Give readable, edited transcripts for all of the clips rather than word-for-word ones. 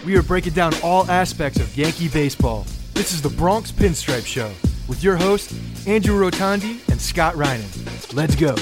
we are breaking down all aspects of Yankee baseball. This is the Bronx Pinstripe Show with your hosts, Andrew Rotondi and Scott Reinen. Let's go.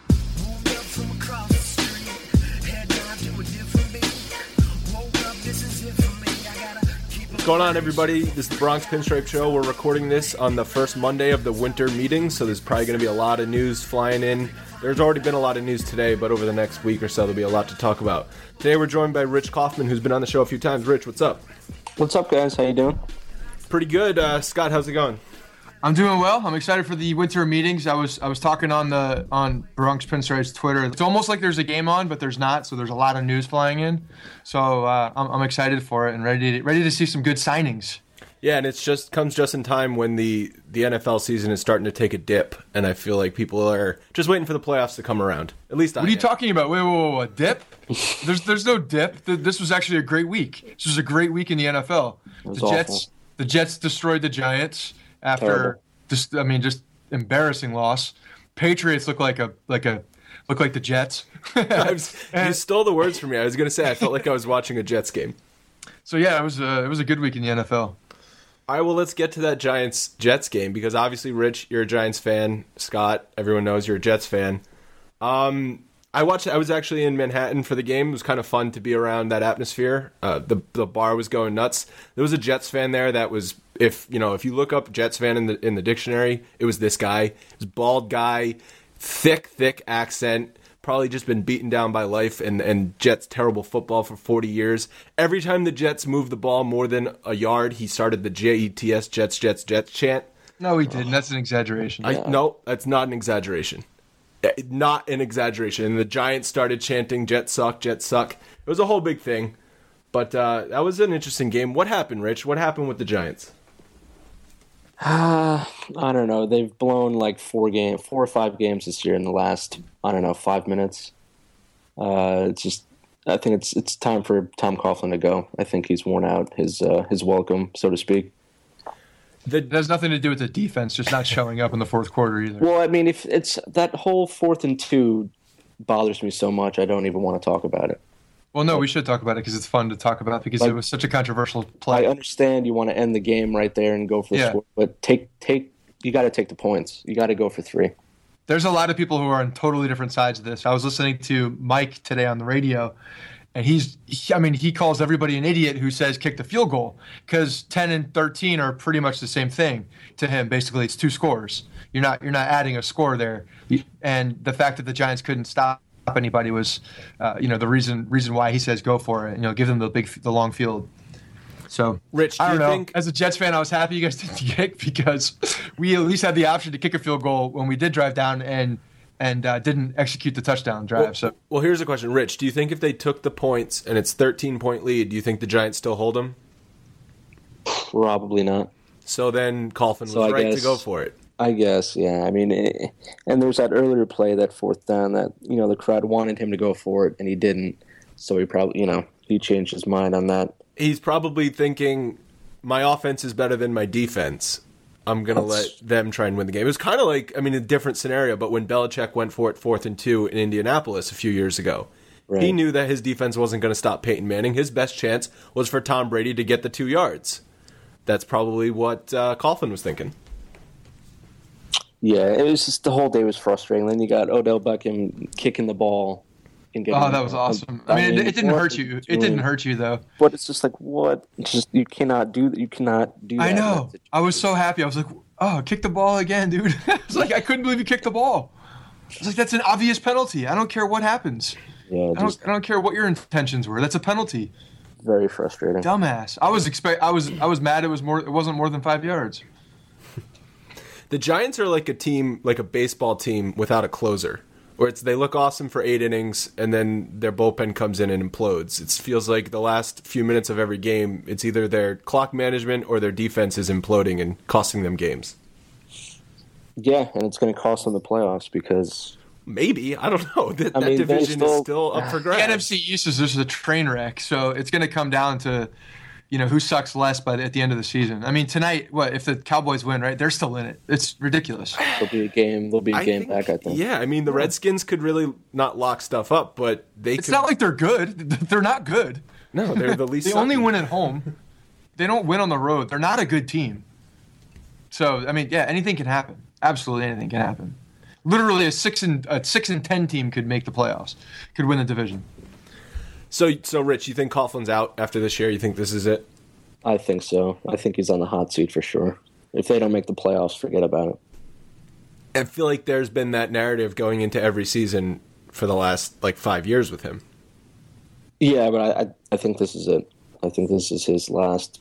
What's going on, everybody? This is the Bronx Pinstripe Show. We're recording this on the first Monday of the winter meeting, so there's probably going to be a lot of news flying in. There's already been a lot of news today, but over the next week or so, there'll be a lot to talk about. Today, we're joined by Rich Kaufman, who's been on the show a few times. Rich, what's up? What's up, guys? How you doing? Pretty good. Scott, how's it going? I'm doing well. I'm excited for the winter meetings. I was talking on Bronx Pinstripe's Twitter. It's almost like there's a game on, but there's not. So there's a lot of news flying in. So I'm excited for it and ready to see some good signings. Yeah, and it comes just in time when the NFL season is starting to take a dip, and I feel like people are just waiting for the playoffs to come around. At least I am. What are you talking about? Wait, a dip? There's no dip. This was actually a great week. This was a great week in the NFL. The Jets destroyed the Giants after just embarrassing loss. Patriots look like the Jets. You stole the words from me. I was going to say I felt like I was watching a Jets game. So yeah, it was a good week in the NFL. All right, well, let's get to that Giants-Jets game because obviously, Rich, you're a Giants fan. Scott, everyone knows you're a Jets fan. I was actually in Manhattan for the game. It was kind of fun to be around that atmosphere. The bar was going nuts. There was a Jets fan there that was, if you look up Jets fan in the dictionary, it was this guy. It was a bald guy, thick accent, probably just been beaten down by life and Jets terrible football for 40 years. Every time the Jets moved the ball more than a yard, he started the Jets, Jets chant. No, he didn't. That's an exaggeration. No, that's not an exaggeration. Not an exaggeration. And the Giants started chanting, Jets suck, Jets suck. It was a whole big thing. But that was an interesting game. What happened, Rich? What happened with the Giants? I don't know. They've blown like 4 or 5 games this year in the last, 5 minutes. I think it's time for Tom Coughlin to go. I think he's worn out his welcome, so to speak. It has nothing to do with the defense just not showing up in the fourth quarter either. Well, I mean, if it's that whole 4th and 2 bothers me so much, I don't even want to talk about it. Well, no, we should talk about it because it's fun to talk about because it was such a controversial play. I understand you want to end the game right there and go for the score, but you got to take the points. You got to go for 3. There's a lot of people who are on totally different sides of this. I was listening to Mike today on the radio, and he calls everybody an idiot who says kick the field goal because 10 and 13 are pretty much the same thing to him. Basically, it's 2 scores. You're not adding a score there, and the fact that the Giants couldn't stop anybody was, the reason why he says go for it. And, give them the long field. So, Rich, I don't know. As a Jets fan, I was happy you guys didn't kick because we at least had the option to kick a field goal when we did drive down and didn't execute the touchdown drive. Well, here's a question, Rich. Do you think if they took the points and it's 13-point lead, do you think the Giants still hold them? Probably not. So then Coughlin was right to go for it. I guess, yeah. I mean, and there was that earlier play, that 4th down, that the crowd wanted him to go for it and he didn't. So he probably, he changed his mind on that. He's probably thinking, my offense is better than my defense. I'm going to let them try and win the game. It was kind of like, a different scenario, but when Belichick went for it 4th and 2 in Indianapolis a few years ago, right. He knew that his defense wasn't going to stop Peyton Manning. His best chance was for Tom Brady to get the 2 yards. That's probably what Coughlin was thinking. Yeah, it was just the whole day was frustrating. Then you got Odell Beckham kicking the ball. That was awesome. It didn't hurt you. It didn't hurt you, though. But it's just like, what? You cannot do that. You cannot do that. I know. I was so happy. I was like, oh, kick the ball again, dude. It's like, I couldn't believe you kicked the ball. It's like, that's an obvious penalty. I don't care what happens. Yeah, I don't care what your intentions were. That's a penalty. Very frustrating. Dumbass. I was mad. It wasn't more than 5 yards. The Giants are like a team, like a baseball team without a closer. Where they look awesome for 8 innings, and then their bullpen comes in and implodes. It feels like the last few minutes of every game, it's either their clock management or their defense is imploding and costing them games. Yeah, and it's going to cost them the playoffs because... Maybe. I don't know. That division is still up for grabs. The NFC East is just a train wreck, so it's going to come down to... who sucks less at the end of the season. I mean, tonight, if the Cowboys win, right? They're still in it. It's ridiculous. There'll be a game back, I think. Yeah, I mean, the Redskins could really not lock stuff up, but It's not like they're good. They're not good. No, they're the least. They only win at home. They don't win on the road. They're not a good team. So, I mean, yeah, anything can happen. Absolutely anything can happen. Literally a 6-10 team could make the playoffs, could win the division. So Rich, you think Coughlin's out after this year? You think this is it? I think so. I think he's on the hot seat for sure. If they don't make the playoffs, forget about it. I feel like there's been that narrative going into every season for the last 5 years with him. Yeah, but I think this is it. I think this is his last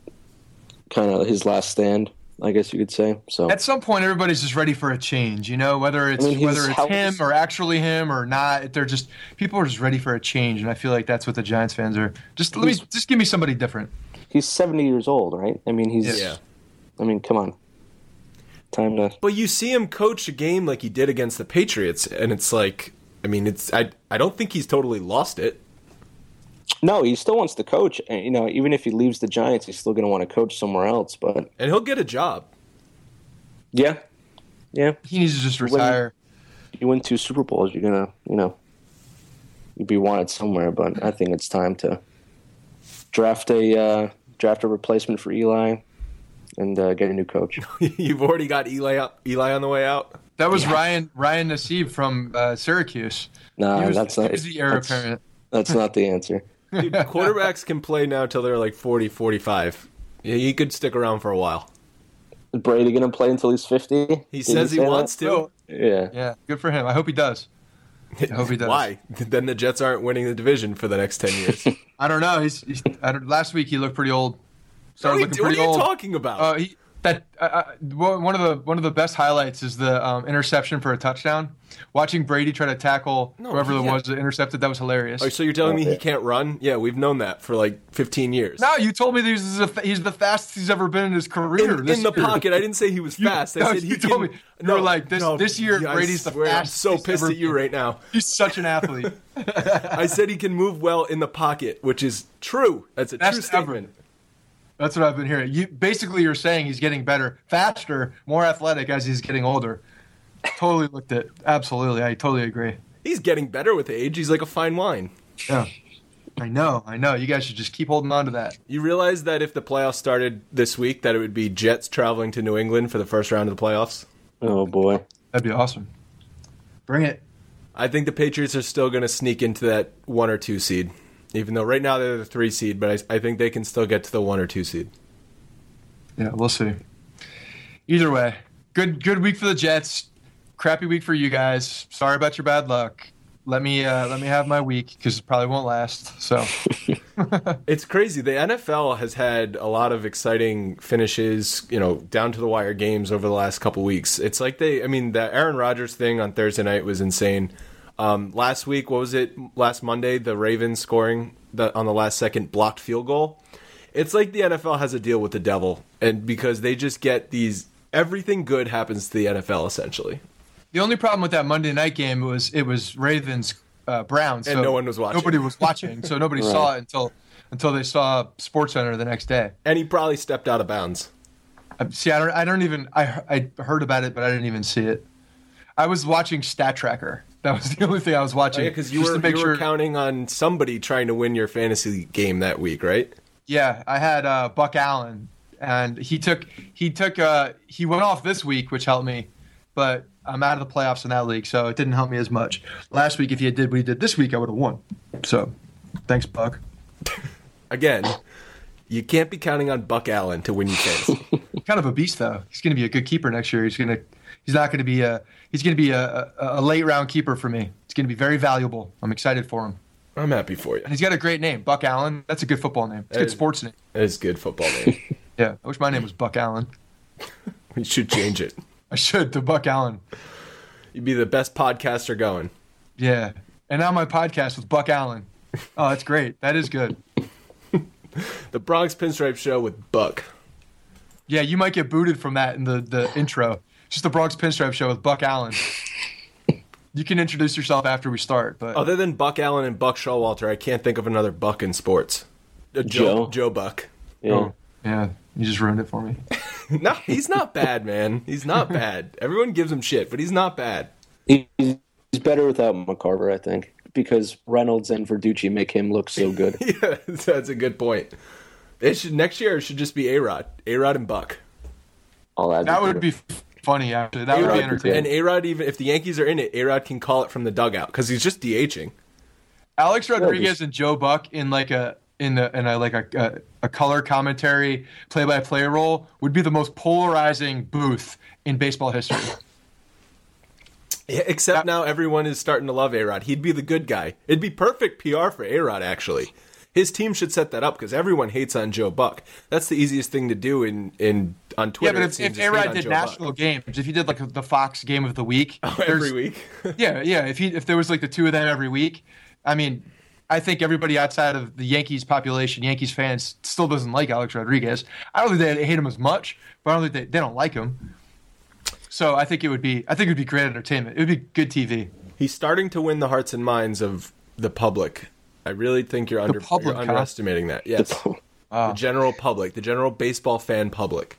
stand, I guess you could say. So at some point, everybody's just ready for a change. Whether it's him or actually him or not, people are just ready for a change, and I feel like that's what the Giants fans are. Just give me somebody different. He's 70 years old, right? I mean, I mean, come on. Time to. But you see him coach a game like he did against the Patriots, and it's like, I mean, I don't think he's totally lost it. No, he still wants to coach. And, even if he leaves the Giants, he's still going to want to coach somewhere else. And he'll get a job. Yeah. He needs to just retire. You win 2 Super Bowls, you're going to, you'd be wanted somewhere. But I think it's time to draft a replacement for Eli and get a new coach. You've already got Eli on the way out? That was Ryan Nassib from Syracuse. No, that's not. He was the heir apparent. That's not the answer. Dude, quarterbacks can play now till they're 40, 45. Yeah, he could stick around for a while. Is Brady going to play until he's 50? He says he wants to. Yeah, good for him. I hope he does. Why? Then the Jets aren't winning the division for the next 10 years. I don't know. Last week he looked pretty old. What are you talking about? One of the best highlights is the interception for a touchdown. Watching Brady try to tackle whoever it was that intercepted, that was hilarious. Oh, so you're telling me he can't run? Yeah, we've known that for 15 years. No, you told me that he's the fastest he's ever been in his career. In the pocket. I didn't say he was fast. I said you told me. You were like, this year Brady's the fastest. I'm so pissed at you right now. He's such an athlete. I said he can move well in the pocket, which is true. That's a true statement. That's what I've been hearing. You're saying he's getting better, faster, more athletic as he's getting older. Totally looked at. Absolutely. I totally agree. He's getting better with age. He's like a fine wine. Yeah. I know. You guys should just keep holding on to that. You realize that if the playoffs started this week, that it would be Jets traveling to New England for the first round of the playoffs? Oh, boy. That'd be awesome. Bring it. I think the Patriots are still going to sneak into that 1 or 2 seed. Even though right now they're the 3 seed, but I think they can still get to the 1 or 2 seed. Yeah, we'll see. Either way, good week for the Jets. Crappy week for you guys. Sorry about your bad luck. Let me have my week because it probably won't last. So it's crazy. The NFL has had a lot of exciting finishes, down to the wire games over the last couple weeks. It's like the Aaron Rodgers thing on Thursday night was insane. Last week, what was it? Last Monday, the Ravens scoring on the last second blocked field goal. It's like the NFL has a deal with the devil, and because they just get everything good happens to the NFL essentially. The only problem with that Monday night game was it was Ravens Browns, and no one was watching. Nobody was watching, so nobody saw it until they saw SportsCenter the next day. And he probably stepped out of bounds. See, I heard about it, but I didn't even see it. I was watching Stat Tracker. That was the only thing I was watching. Because you were counting on somebody trying to win your fantasy game that week, right? Yeah, I had Buck Allen, and he went off this week, which helped me, but I'm out of the playoffs in that league, so it didn't help me as much. Last week, if he did what he did this week, I would have won. So, thanks, Buck. Again, you can't be counting on Buck Allen to win your fantasy. Kind of a beast, though. He's going to be a good keeper next year. He's going to be a late round keeper for me. It's going to be very valuable. I'm excited for him. I'm happy for you. And he's got a great name, Buck Allen. That's a good football name. It's a good sports name. It is a good football name. Yeah, I wish my name was Buck Allen. We should change it. I should, to Buck Allen. You'd be the best podcaster going. Yeah. And now my podcast with Buck Allen. Oh, that's great. That is good. The Bronx Pinstripe Show with Buck. Yeah, you might get booted from that in the intro. Just the Bronx Pinstripe Show with Buck Allen. You can introduce yourself after we start. But other than Buck Allen and Buck Showalter, I can't think of another Buck in sports. Joe Buck. Yeah. Oh, yeah. You just ruined it for me. No, he's not bad, man. He's not bad. Everyone gives him shit, but he's not bad. He's better without McCarver, I think, because Reynolds and Verducci make him look so good. Yeah, that's a good point. Next year it should just be A-Rod and Buck. That would be funny, actually. That would be entertaining. And A-Rod, even if the Yankees are in it, A-Rod can call it from the dugout because he's just DHing. Alex Rodriguez and Joe Buck in a color commentary play-by-play role would be the most polarizing booth in baseball history. Yeah, except now everyone is starting to love A-Rod. He'd be the good guy. It'd be perfect PR for A-Rod, actually. His team should set that up because everyone hates on Joe Buck. That's the easiest thing to do on Twitter. Yeah, but if A-Rod did national games, if he did like the Fox Game of the Week, every week. yeah. If there was like the two of them every week, I mean, I think everybody outside of the Yankees population, Yankees fans, still doesn't like Alex Rodriguez. I don't think they hate him as much, but I don't think they don't like him. So I think it would be great entertainment. It would be good TV. He's starting to win the hearts and minds of the public. I really think you're underestimating that. Yes. The general public, the general baseball fan public.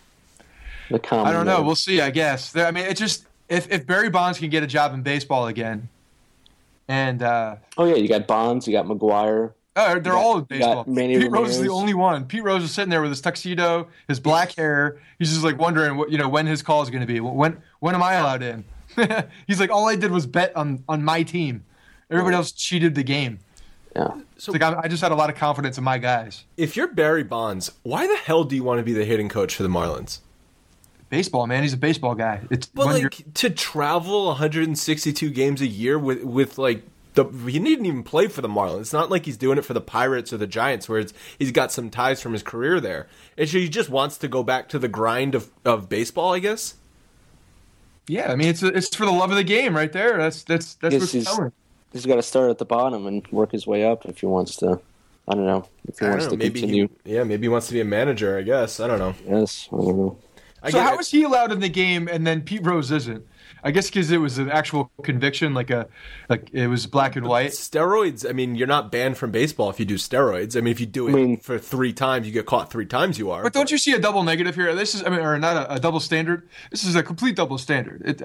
I don't know. We'll see, I guess. I mean, it's just if Barry Bonds can get a job in baseball again, and you got Bonds, you got McGuire. They're all in baseball. Pete Rose is the only one. Pete Rose is sitting there with his tuxedo, his black hair. He's just like wondering when his call is going to be. When am I allowed in? He's like, all I did was bet on my team. Everybody else cheated the game. Yeah. So it's like I just had a lot of confidence in my guys. If you're Barry Bonds, why the hell do you want to be the hitting coach for the Marlins? Baseball, man. He's a baseball guy. To travel 162 games a year with like he didn't even play for the Marlins. It's not like he's doing it for the Pirates or the Giants, where he's got some ties from his career there. He just wants to go back to the grind of baseball, I guess. Yeah, I mean it's for the love of the game, right there. That's what he's telling. He's got to start at the bottom and work his way up if he wants to. I don't know. If he wants to continue. Maybe he wants to be a manager, I guess. I don't know. Yes, I don't know. So how is he allowed in the game and then Pete Rose isn't? I guess because it was an actual conviction, like it was black and white. Steroids. I mean, you're not banned from baseball if you do steroids. I mean, if you do it for 3 times, you get caught 3 times. You are. But don't you see a double negative here? This is, or not a double standard. This is a complete double standard.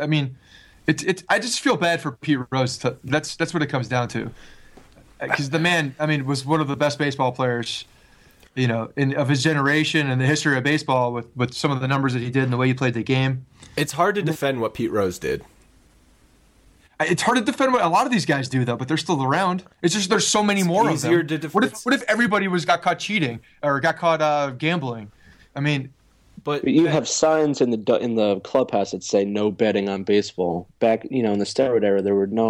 I just feel bad for Pete Rose. That's what it comes down to. Because the man, was one of the best baseball players, of his generation and the history of baseball with some of the numbers that he did and the way he played the game. It's hard to defend what Pete Rose did. It's hard to defend what a lot of these guys do, though, but they're still around. It's just there's so many more of them. What if everybody got caught cheating or got caught gambling? But you have signs in the clubhouse that say no betting on baseball. Back, in the steroid era,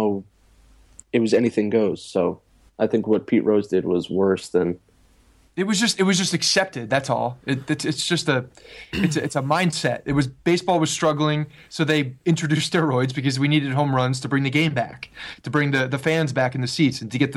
it was anything goes. So I think what Pete Rose did was worse than. It was just accepted. That's all. It's a mindset. Baseball was struggling, so they introduced steroids because we needed home runs to bring the game back, to bring the fans back in the seats, and to get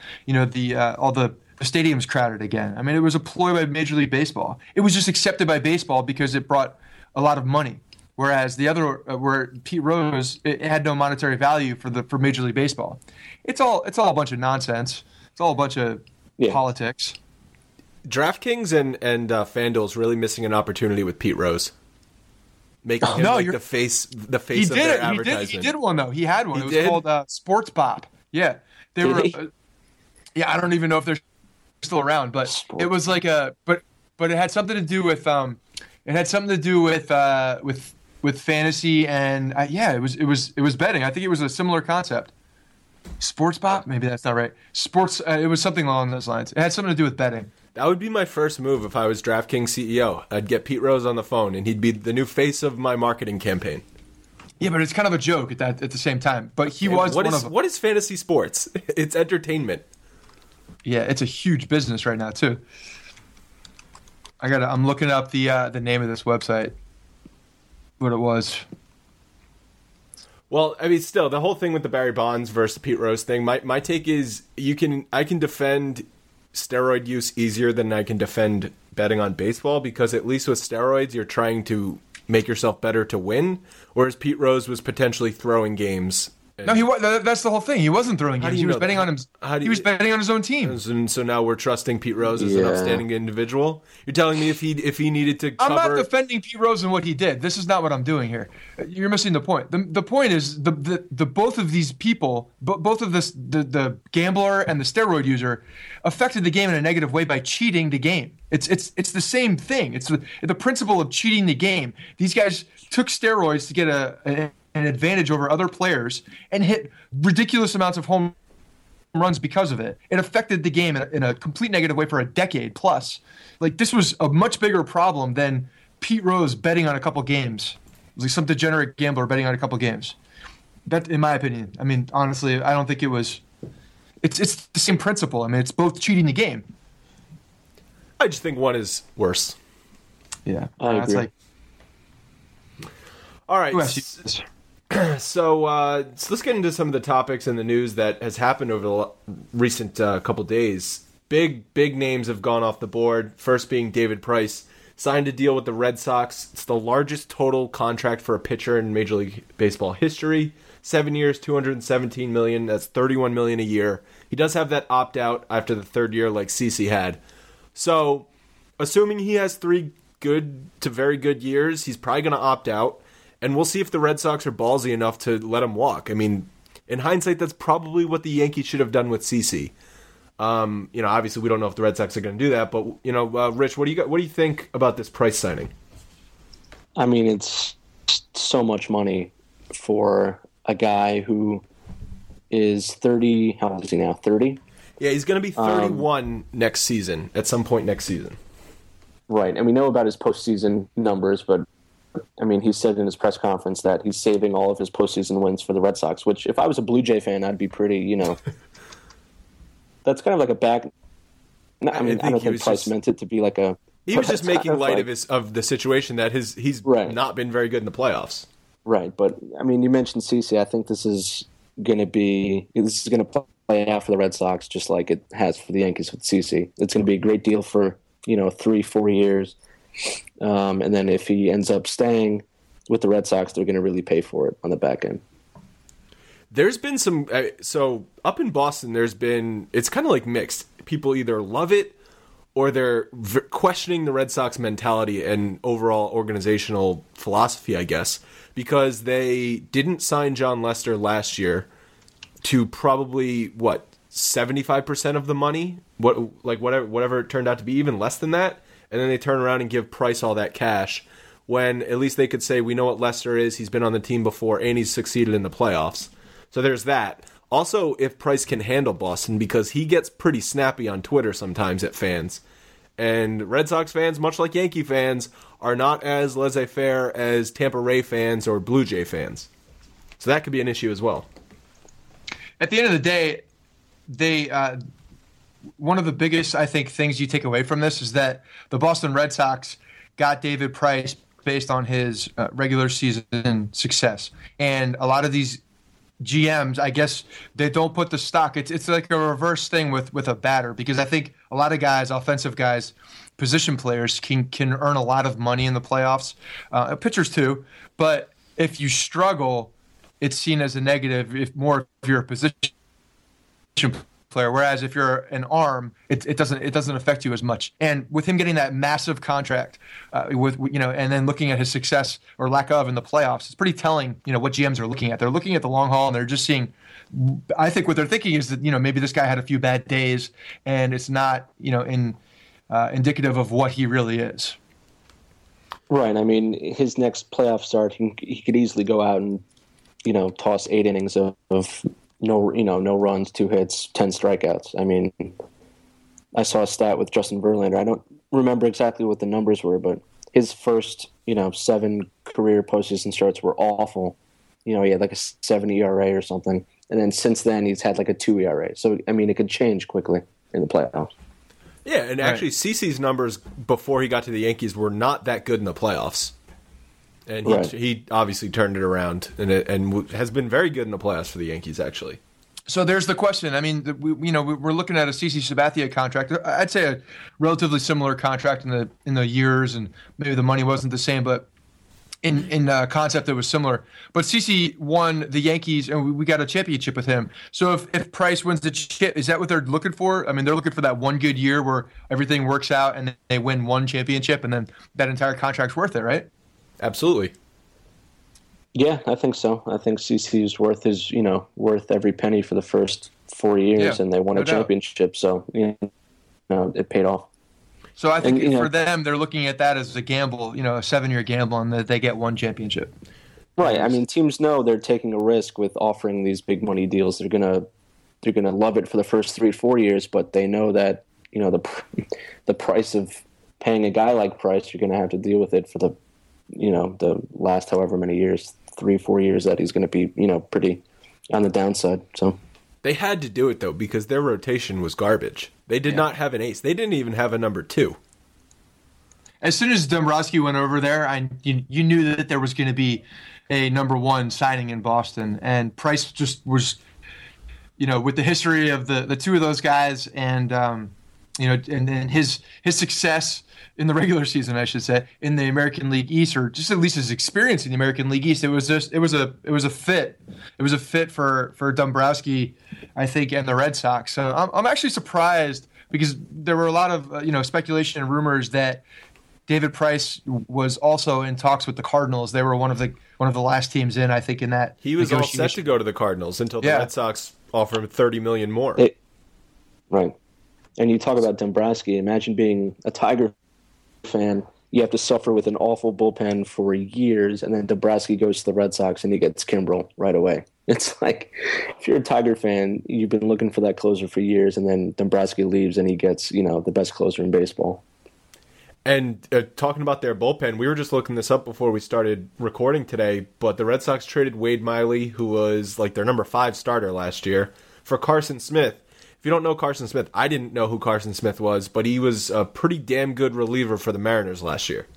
all the stadiums crowded again. It was a ploy by Major League Baseball. It was just accepted by baseball because it brought a lot of money. Whereas the other, where Pete Rose, it had no monetary value for Major League Baseball. It's all a bunch of nonsense. It's all a bunch of politics. DraftKings and FanDuel's really missing an opportunity with Pete Rose, making him the face of their advertisement. He did one though. He had one. It was called Sports Pop. Yeah, they were. I don't even know if they're still around, but it was like but it had something to do with with fantasy and it was betting. I think it was a similar concept. Sports Pop? Maybe that's not right. Sports. It was something along those lines. It had something to do with betting. That would be my first move if I was DraftKings CEO. I'd get Pete Rose on the phone, and he'd be the new face of my marketing campaign. Yeah, but it's kind of a joke at the same time. But he was one of them. What is fantasy sports? It's entertainment. Yeah, it's a huge business right now too. I'm looking up the name of this website. What it was. Well, still, the whole thing with the Barry Bonds versus Pete Rose thing, my take is I can defend steroid use easier than I can defend betting on baseball, because at least with steroids, you're trying to make yourself better to win, whereas Pete Rose was potentially throwing games No, he was. That's the whole thing. He wasn't throwing games. He was betting on him. He was betting on his own team. And so now we're trusting Pete Rose as an upstanding individual. You're telling me if he needed to cover... I'm not defending Pete Rose and what he did. This is not what I'm doing here. You're missing the point. The point is the both of these people, both of the gambler and the steroid user, affected the game in a negative way by cheating the game. It's the same thing. It's the principle of cheating the game. These guys took steroids to get an advantage over other players and hit ridiculous amounts of home runs because of it. It affected the game in a complete negative way for a decade plus. Like, this was a much bigger problem than Pete Rose betting on a couple games. It was like some degenerate gambler betting on a couple games. That, in my opinion. I mean, honestly, I don't think it was. It's the same principle. I mean, it's both cheating the game. I just think one is worse. Yeah, I agree. All right. Who asked you this? So let's get into some of the topics and the news that has happened over the recent couple days. Big names have gone off the board. First being David Price, signed a deal with the Red Sox. It's the largest total contract for a pitcher in Major League Baseball history. 7 years, $217 million. That's $31 million a year. He does have that opt-out after the third year like CeCe had. So, assuming he has 3 good to very good years, he's probably going to opt out. And we'll see if the Red Sox are ballsy enough to let him walk. I mean, in hindsight, that's probably what the Yankees should have done with CeCe. Obviously we don't know if the Red Sox are going to do that, but Rich, what do you think about this Price signing? I mean, it's so much money for a guy who is 30. How old is he now? 30? Yeah, he's going to be 31 next season, at some point next season. Right, and we know about his postseason numbers, but I mean, he said in his press conference that he's saving all of his postseason wins for the Red Sox, which if I was a Blue Jay fan, I'd be pretty, that's kind of like a back. I don't think Price meant it to be like a. He was just making light of the situation that he's not been very good in the playoffs. Right, but I mean, you mentioned CeCe. I think this is going to play out for the Red Sox just like it has for the Yankees with CeCe. It's going to be a great deal for 3-4 years. And then if he ends up staying with the Red Sox, they're going to really pay for it on the back end. There's been some so up in Boston, it's kind of like mixed. People either love it or they're questioning the Red Sox mentality and overall organizational philosophy, I guess, because they didn't sign John Lester last year to probably 75% of the money, whatever it turned out to be, even less than that. And then they turn around and give Price all that cash when at least they could say, we know what Lester is, he's been on the team before, and he's succeeded in the playoffs. So there's that. Also, if Price can handle Boston, because he gets pretty snappy on Twitter sometimes at fans. And Red Sox fans, much like Yankee fans, are not as laissez-faire as Tampa Ray fans or Blue Jay fans. So that could be an issue as well. At the end of the day, one of the biggest, I think, things you take away from this is that the Boston Red Sox got David Price based on his regular season success. And a lot of these GMs, I guess, they don't put the stock. It's like a reverse thing with a batter, because I think a lot of guys, offensive guys, position players can earn a lot of money in the playoffs. Pitchers too. But if you struggle, it's seen as a negative if you're a position player, whereas if you're an arm, it doesn't affect you as much. And with him getting that massive contract, and then looking at his success or lack of in the playoffs, it's pretty telling. What GMs are looking at. They're looking at the long haul, and they're just seeing. I think what they're thinking is that maybe this guy had a few bad days, and it's not indicative of what he really is. Right. I mean, his next playoff start, he could easily go out and toss 8 innings of no runs, 2 hits, 10 strikeouts. I mean, I saw a stat with Justin Verlander. I don't remember exactly what the numbers were, but his first, 7 career postseason starts were awful. He had like a 7 ERA or something. And then since then, he's had like a 2 ERA. So, I mean, it could change quickly in the playoffs. Yeah, and actually, CeCe's numbers before he got to the Yankees were not that good in the playoffs. And he obviously turned it around and has been very good in the playoffs for the Yankees, actually. So there's the question. I mean, we're looking at a CeCe Sabathia contract. I'd say a relatively similar contract in the years, and maybe the money wasn't the same. But in concept that was similar. But CeCe won the Yankees, and we got a championship with him. So if Price wins the chip, is that what they're looking for? I mean, they're looking for that one good year where everything works out and they win one championship, and then that entire contract's worth it, right? Absolutely. Yeah, I think so. I think CeCe's worth every penny for the first 4 years, and they won a championship. So it paid off. So I think for them, they're looking at that as a gamble, a 7-year gamble, and that they get one championship. Right. I mean, teams know they're taking a risk with offering these big money deals. They're gonna love it for the first 3 or 4 years, but they know that the price of paying a guy like Price, you're gonna have to deal with it for the last however many years, 3-4 years that he's gonna be pretty on the downside. So. They had to do it, though, because their rotation was garbage. They did not have an ace. They didn't even have a number 2. As soon as Dombrowski went over there, you knew that there was going to be a number 1 signing in Boston. And Price just was, with the history of the two of those guys and, and his success in the regular season, I should say, in the American League East, or just at least his experience in the American League East, it was a fit. It was a fit for Dombrowski, I think, and the Red Sox. So I'm actually surprised because there were a lot of speculation and rumors that David Price was also in talks with the Cardinals. They were one of the last teams in, I think, in that. He was all set to go to the Cardinals until the Red Sox offered him $30 million more. Right. And you talk about Dombrowski. Imagine being a Tiger fan. You have to suffer with an awful bullpen for years, and then Dombrowski goes to the Red Sox and he gets Kimbrel right away. It's like, if you're a Tiger fan, you've been looking for that closer for years, and then Dombrowski leaves and he gets, the best closer in baseball. And talking about their bullpen, we were just looking this up before we started recording today, but the Red Sox traded Wade Miley, who was like their number 5 starter last year, for Carson Smith. If you don't know Carson Smith, I didn't know who Carson Smith was, but he was a pretty damn good reliever for the Mariners last year.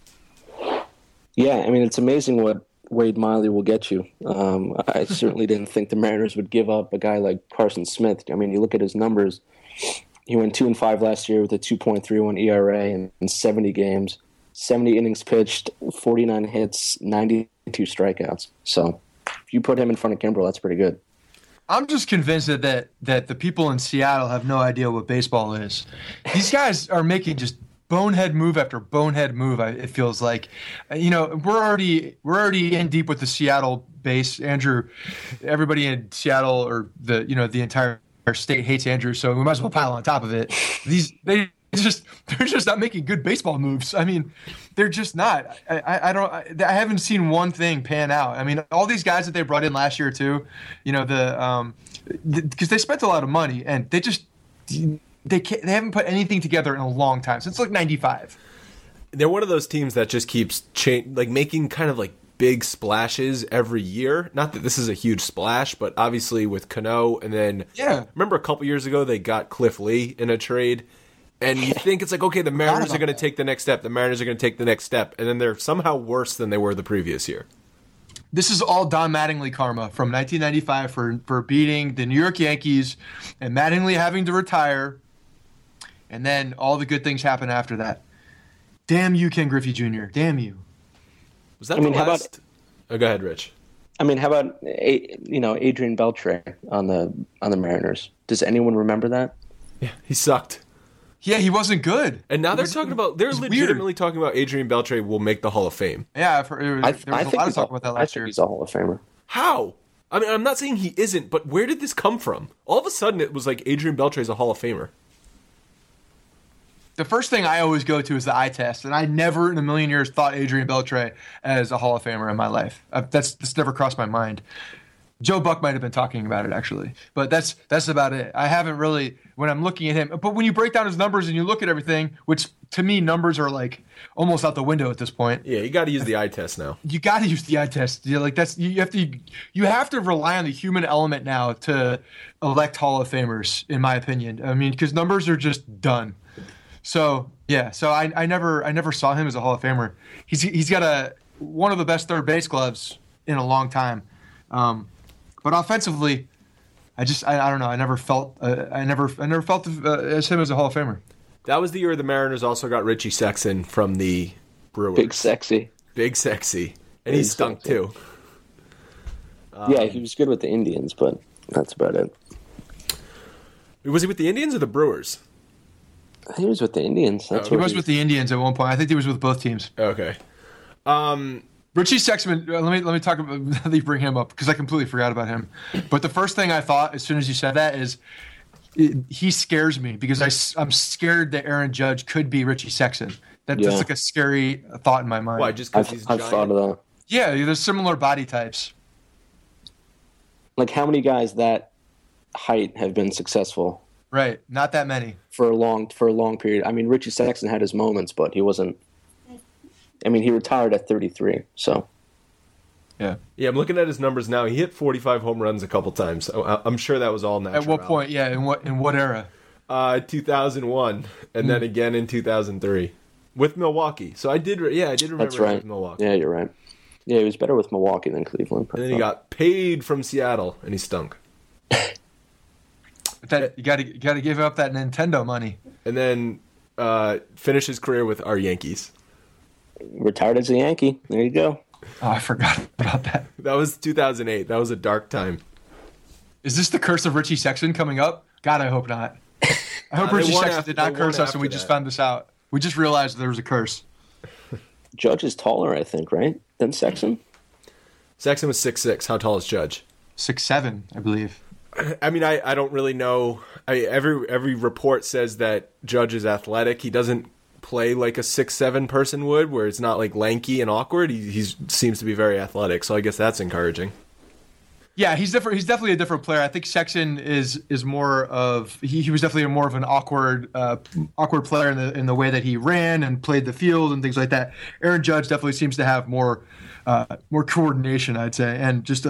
Yeah, I mean, it's amazing what Wade Miley will get you. I certainly didn't think the Mariners would give up a guy like Carson Smith. I mean, you look at his numbers. He went 2-5 last year with a 2.31 ERA in 70 games, 70 innings pitched, 49 hits, 92 strikeouts. So if you put him in front of Kimbrel, that's pretty good. I'm just convinced that the people in Seattle have no idea what baseball is. These guys are making just bonehead move after bonehead move. It feels like, we're already in deep with the Seattle base. Andrew, everybody in Seattle or the entire state hates Andrew, so we might as well pile on top of it. They're just not making good baseball moves. I mean, they're just not. I haven't seen one thing pan out. I mean, all these guys that they brought in last year too, because they spent a lot of money and they haven't put anything together in a long time since like '95. They're one of those teams that just keeps making kind of like big splashes every year. Not that this is a huge splash, but obviously with Cano, and then remember a couple years ago they got Cliff Lee in a trade. And you think it's like, okay, the Mariners are going to take the next step. The Mariners are going to take the next step. And then they're somehow worse than they were the previous year. This is all Don Mattingly karma from 1995 for beating the New York Yankees and Mattingly having to retire. And then all the good things happen after that. Damn you, Ken Griffey Jr. Damn you. Was that the last? Go ahead, Rich. I mean, how about Adrian Beltre on the Mariners? Does anyone remember that? Yeah, he sucked. Yeah, he wasn't good. And now they're legitimately talking about Adrian Beltre will make the Hall of Fame. Yeah, there was a lot of talk about that last year. He's a Hall of Famer. How? I mean, I'm not saying he isn't, but where did this come from? All of a sudden, it was like Adrian Beltre is a Hall of Famer. The first thing I always go to is the eye test, and I never in a million years thought Adrian Beltre as a Hall of Famer in my life. That's never crossed my mind. Joe Buck might have been talking about it, actually. But that's about it. I haven't really, when I'm looking at him. But when you break down his numbers and you look at everything, which to me, numbers are like almost out the window at this point. Yeah, you got to use the eye test now. You got to use the eye test. You have to rely on the human element now to elect Hall of Famers, in my opinion. I mean, because numbers are just done. So, yeah. So I never saw him as a Hall of Famer. He's got one of the best third base gloves in a long time. But offensively, I don't know. I never felt as him as a Hall of Famer. That was the year the Mariners also got Richie Sexson from the Brewers. Big Sexy. Big sexy. And he stunk too. Yeah, he was good with the Indians, but that's about it. Was he with the Indians or the Brewers? I think he was with the Indians. That's He was with the Indians at one point. I think he was with both teams. Okay. Richie Sexton, let me talk about, let me bring him up because I completely forgot about him. But the first thing I thought as soon as you said that is he scares me because I'm scared that Aaron Judge could be Richie Sexton. That's like a scary thought in my mind. Why? Just because he's giant? I've thought of that. Yeah, there's similar body types. Like, how many guys that height have been successful? Right, not that many. For a long period. I mean, Richie Sexton had his moments, but he wasn't. I mean, he retired at 33, so. Yeah, I'm looking at his numbers now. He hit 45 home runs a couple times. So I'm sure that was all natural. At what point? Yeah, in what era? 2001, and then again in 2003 with Milwaukee. So I did remember That's right. with Milwaukee. Yeah, you're right. Yeah, he was better with Milwaukee than Cleveland. And then he got paid from Seattle, and he stunk. But you got to give up that Nintendo money. And then finished his career with our Yankees. Retired as a Yankee. There you go. Oh, I forgot about that. That was 2008. That was a dark time. Is this the curse of Richie Sexton coming up? God, I hope not. I hope Richie Sexton did not curse us and we just found this out. We just realized there was a curse. Judge is taller, I think, right? Than Sexton? Sexton was 6'6". How tall is Judge? 6'7", I believe. I mean, I don't really know. Every report says that Judge is athletic. He doesn't play like a 6'7" person would, where it's not like lanky and awkward. He seems to be very athletic, so I guess that's encouraging. Yeah, he's different. He's definitely a different player. I think Sexton is more of he was definitely more of an awkward player in the way that he ran and played the field and things like that. Aaron Judge definitely seems to have more coordination, I'd say, and just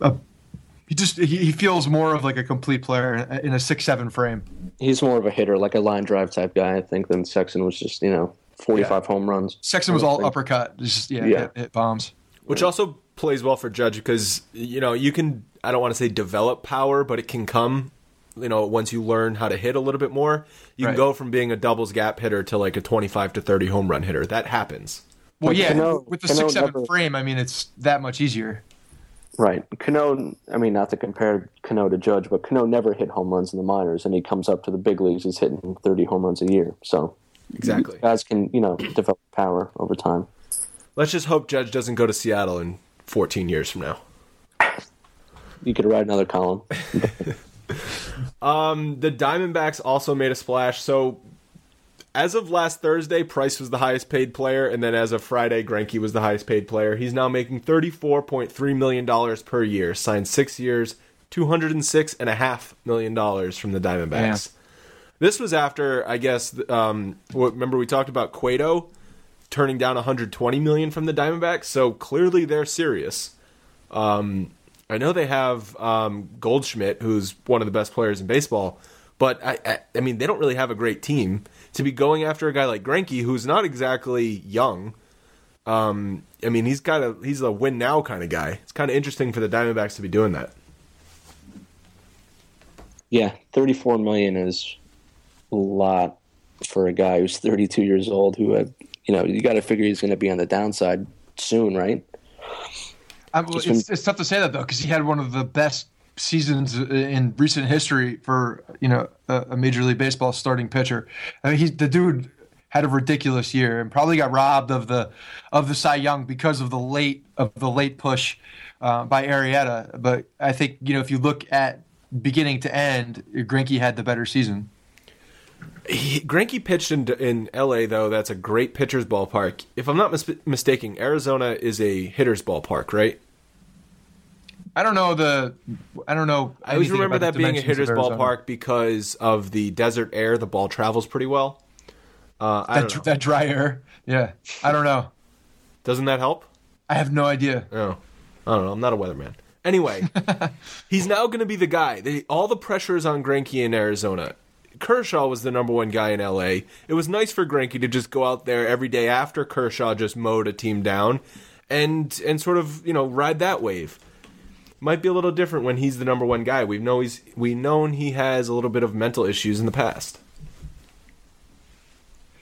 he feels more of like a complete player in a 6'7" frame. He's more of a hitter, like a line drive type guy, I think, than Sexton was just 45 home runs. Sexton was all uppercut, just hit bombs. Which also plays well for Judge because, you can, I don't want to say develop power, but it can come, once you learn how to hit a little bit more. You can go from being a doubles gap hitter to like a 25 to 30 home run hitter. That happens. Well, with the 6'7" frame, I mean, it's that much easier. Right. Cano, I mean, not to compare Cano to Judge, but Cano never hit home runs in the minors, and he comes up to the big leagues, he's hitting 30 home runs a year. So exactly, guys can, develop power over time. Let's just hope Judge doesn't go to Seattle in 14 years from now. You could write another column. The Diamondbacks also made a splash. So as of last Thursday, Price was the highest paid player, and then as of Friday, Greinke was the highest paid player. He's now making $34.3 million per year, signed 6 years, $206.5 million from the Diamondbacks. Yeah. This was after, I guess, remember we talked about Cueto turning down $120 million from the Diamondbacks, so clearly they're serious. I know they have Goldschmidt, who's one of the best players in baseball, but I mean, they don't really have a great team. To be going after a guy like Greinke, who's not exactly young, I mean, he's a win now kind of guy. It's kind of interesting for the Diamondbacks to be doing that. Yeah, $34 million is a lot for a guy who's 32 years old. Who had, you got to figure he's going to be on the downside soon, right? It's tough to say that though, because he had one of the best seasons in recent history for a Major League Baseball starting pitcher. I mean, the dude had a ridiculous year and probably got robbed of the Cy Young because of the late push by Arrieta. But I think if you look at beginning to end, Greinke had the better season. Greinke pitched in L.A., though. That's a great pitcher's ballpark. If I'm not mistaken, Arizona is a hitter's ballpark, right? I don't know. I always remember that being a hitter's ballpark because of the desert air. The ball travels pretty well. That dry air. Yeah. I don't know. Doesn't that help? I have no idea. Oh. I don't know. I'm not a weatherman. Anyway, he's now going to be the guy. All the pressure is on Greinke in Arizona. Kershaw was the number one guy in L.A. It was nice for Greinke to just go out there every day after Kershaw just mowed a team down and sort of, ride that wave. Might be a little different when he's the number one guy. We've known he has a little bit of mental issues in the past.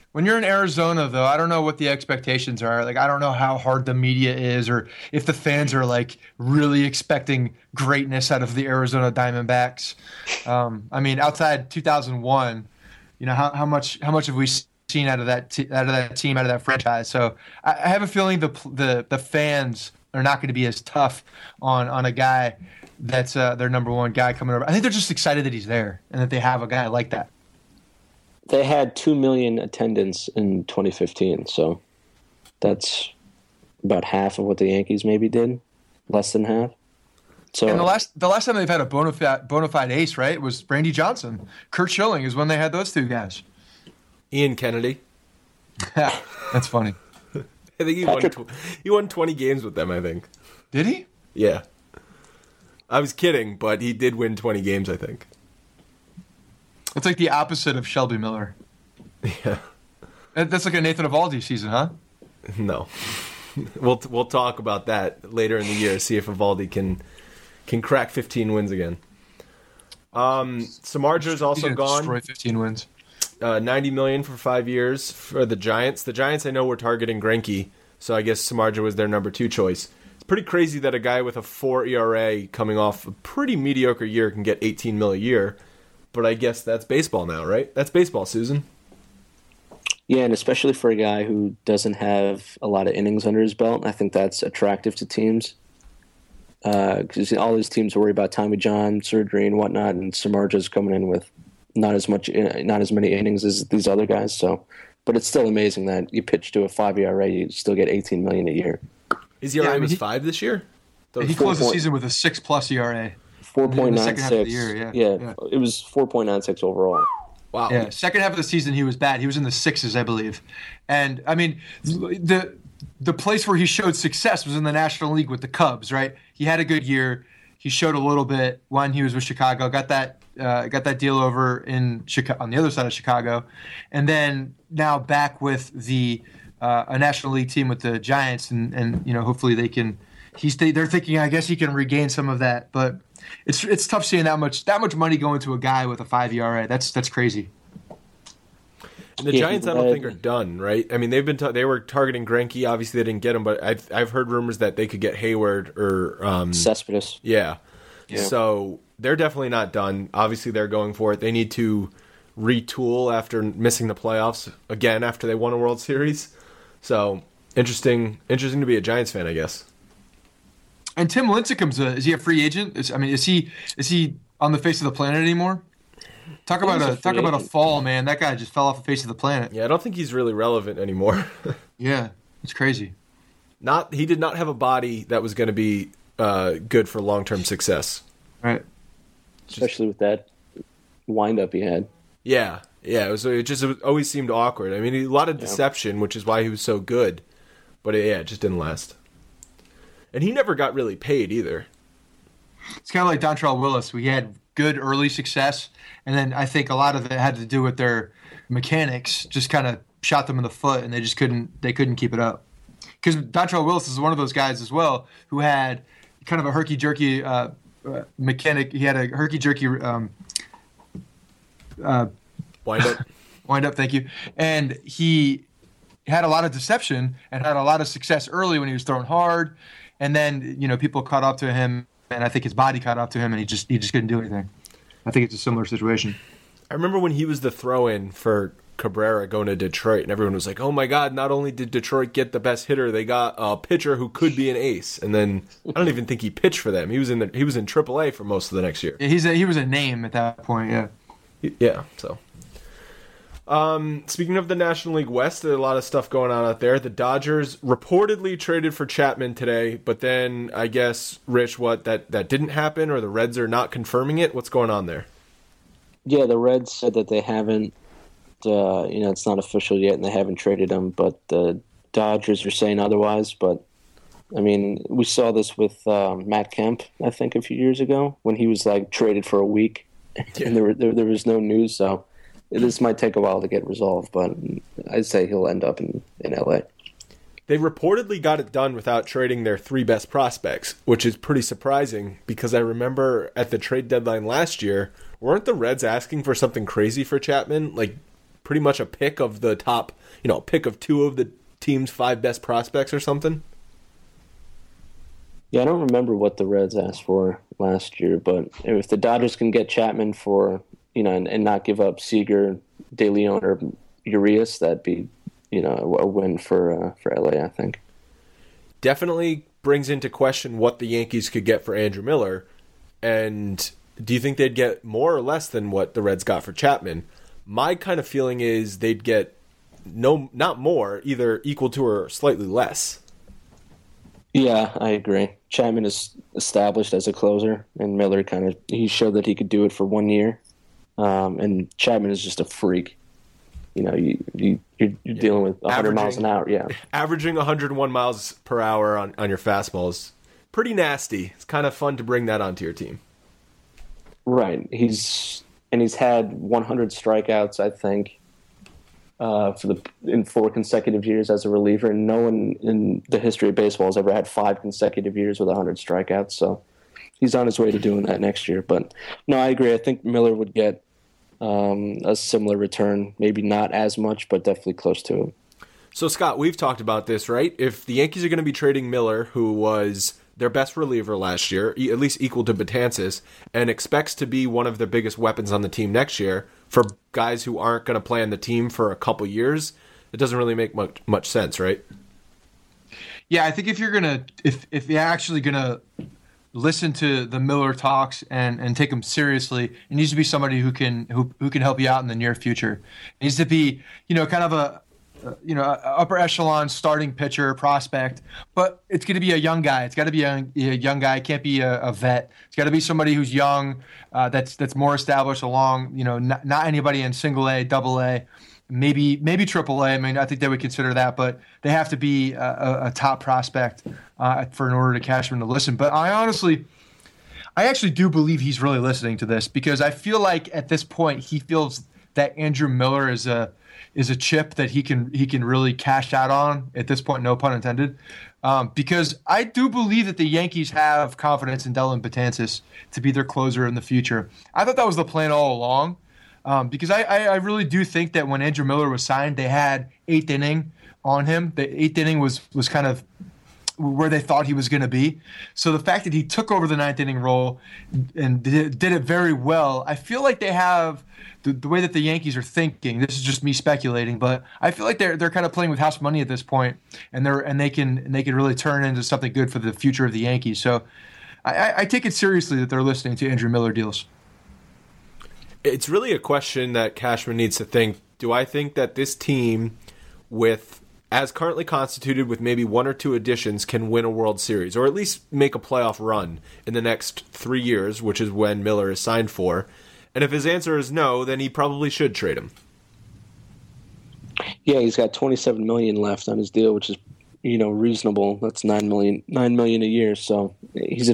When you're in Arizona, though, I don't know what the expectations are. Like, I don't know how hard the media is, or if the fans are like really expecting greatness out of the Arizona Diamondbacks. I mean, outside 2001, how much have we seen out of that team, out of that franchise? So I have a feeling the fans are not going to be as tough on a guy that's their number one guy coming over. I think they're just excited that he's there and that they have a guy like that. They had 2 million attendance in 2015, so that's about half of what the Yankees maybe did, less than half. So, and the last time they've had a bona fide ace, right, was Randy Johnson. Curt Schilling is when they had those two guys. Ian Kennedy. That's funny. I think he won 20 games with them, I think. Did he? Yeah. I was kidding, but he did win 20 games, I think. It's like the opposite of Shelby Miller. Yeah. That's like a Nathan Eovaldi season, huh? No. We'll talk about that later in the year, see if Eovaldi can crack 15 wins again. Samardzija's also gone. Destroy 15 wins. $90 million for 5 years for the Giants. The Giants, I know, were targeting Greinke, so I guess Samardzija was their number 2 choice. It's pretty crazy that a guy with a 4 ERA coming off a pretty mediocre year can get $18 million a year. But I guess that's baseball now, right? That's baseball, Susan. Yeah, and especially for a guy who doesn't have a lot of innings under his belt, I think that's attractive to teams. Because all these teams worry about Tommy John surgery and whatnot, and Samardzija's coming in with not as many innings as these other guys. So, but it's still amazing that you pitch to a 5 ERA, you still get $18 million a year. His ERA was 5 this year. He closed the season with a 6+ ERA. 4.96. Yeah, it was 4.96 overall. Wow. Yeah, second half of the season he was bad. He was in the 6s, I believe. And I mean, the place where he showed success was in the National League with the Cubs, right? He had a good year. He showed a little bit when he was with Chicago. Got that deal over in Chicago, on the other side of Chicago, and then now back with a National League team with the Giants, and hopefully they can. They're thinking, I guess he can regain some of that, but it's tough seeing that much money going to a guy with a 5 ERA. That's crazy. And the Giants, I don't think, are done, right? I mean, they were targeting Greinke. Obviously, they didn't get him, but I've heard rumors that they could get Hayward or Cespedes. Yeah. So they're definitely not done. Obviously, they're going for it. They need to retool after missing the playoffs again after they won a World Series. So interesting to be a Giants fan, I guess. And Tim Lincecum's is he a free agent? Is he on the face of the planet anymore? Talk about a fall, man. That guy just fell off the face of the planet. Yeah, I don't think he's really relevant anymore. Yeah, it's crazy. He did not have a body that was going to be good for long-term success. Right. Especially with that wind-up he had. Yeah. It always seemed awkward. I mean, a lot of deception, which is why he was so good. But it just didn't last. And he never got really paid either. It's kind of like Dontrelle Willis. We had good early success, and then I think a lot of it had to do with their mechanics. Just kind of shot them in the foot, and they couldn't keep it up. Because Dontrelle Willis is one of those guys as well who had kind of a herky-jerky mechanic. He had a herky-jerky wind up, thank you. And he had a lot of deception and had a lot of success early when he was throwing hard. And then, people caught up to him, and I think his body caught up to him, and he just couldn't do anything. I think it's a similar situation. I remember when he was the throw-in for Cabrera going to Detroit, and everyone was like, oh my God, not only did Detroit get the best hitter, they got a pitcher who could be an ace. And then I don't even think he pitched for them. He was in AAA for most of the next year. Yeah, he was a name at that point, yeah. Yeah, so. Speaking of the National League West, there's a lot of stuff going on out there. The Dodgers reportedly traded for Chapman today, but then I guess, Rich, that didn't happen, or the Reds are not confirming it? What's going on there? Yeah, the Reds said that they haven't, it's not official yet, and they haven't traded him, but the Dodgers are saying otherwise. But, I mean, we saw this with Matt Kemp, I think, a few years ago, when he was, traded for a week, and there was no news, so this might take a while to get resolved, but I'd say he'll end up in L.A. They reportedly got it done without trading their 3 best prospects, which is pretty surprising because I remember at the trade deadline last year, weren't the Reds asking for something crazy for Chapman? pretty much a pick of the top, pick of 2 of the team's 5 best prospects or something? Yeah, I don't remember what the Reds asked for last year, but if the Dodgers can get Chapman for, and not give up Seager, De Leon, or Urias, that'd be, a win for LA, I think. Definitely brings into question what the Yankees could get for Andrew Miller. And do you think they'd get more or less than what the Reds got for Chapman? My kind of feeling is they'd get not more, either equal to or slightly less. Yeah, I agree. Chapman is established as a closer, and Miller he showed that he could do it for 1 year. And Chapman is just a freak. You're dealing with 100 miles an hour. Yeah, averaging 101 miles per hour on your fastball is pretty nasty. It's kind of fun to bring that onto your team. Right. He's had 100 strikeouts, I think, in 4 consecutive years as a reliever, and no one in the history of baseball has ever had 5 consecutive years with 100 strikeouts. So he's on his way to doing that next year. But no, I agree. I think Miller would get a similar return, maybe not as much, but definitely close to it. So Scott, we've talked about this, right? If the Yankees are going to be trading Miller, who was their best reliever last year, at least equal to Betances, and expects to be one of their biggest weapons on the team next year, for guys who aren't going to play on the team for a couple years, it doesn't really make much sense, right? Yeah, I think if you're actually gonna listen to the Miller talks and take them seriously, it needs to be somebody who can help you out in the near future. It needs to be kind of a upper echelon starting pitcher prospect, but it's going to be a young guy. It's got to be a young guy. It can't be a vet. It's got to be somebody who's young, that's more established along, not anybody in single A, double A, maybe triple A. I mean, I think they would consider that, but they have to be a top prospect in order to cash him to listen. But I actually do believe he's really listening to this, because I feel like at this point he feels that Andrew Miller is a chip that he can really cash out on at this point, no pun intended, because I do believe that the Yankees have confidence in Dellin Betances to be their closer in the future. I thought that was the plan all along, because I really do think that when Andrew Miller was signed, they had 8th inning on him. The 8th inning was kind of where they thought he was going to be. So the fact that he took over the 9th inning role and did it very well, I feel like they have the way that the Yankees are thinking. This is just me speculating, but I feel like they're kind of playing with house money at this point, and they can really turn into something good for the future of the Yankees. So I take it seriously that they're listening to Andrew Miller deals. It's really a question that Cashman needs to think. Do I think that this team, as currently constituted with maybe 1 or 2 additions, can win a World Series, or at least make a playoff run in the next 3 years, which is when Miller is signed for? And if his answer is no, then he probably should trade him. Yeah, he's got $27 million left on his deal, which is reasonable. That's $9 million a year. So you've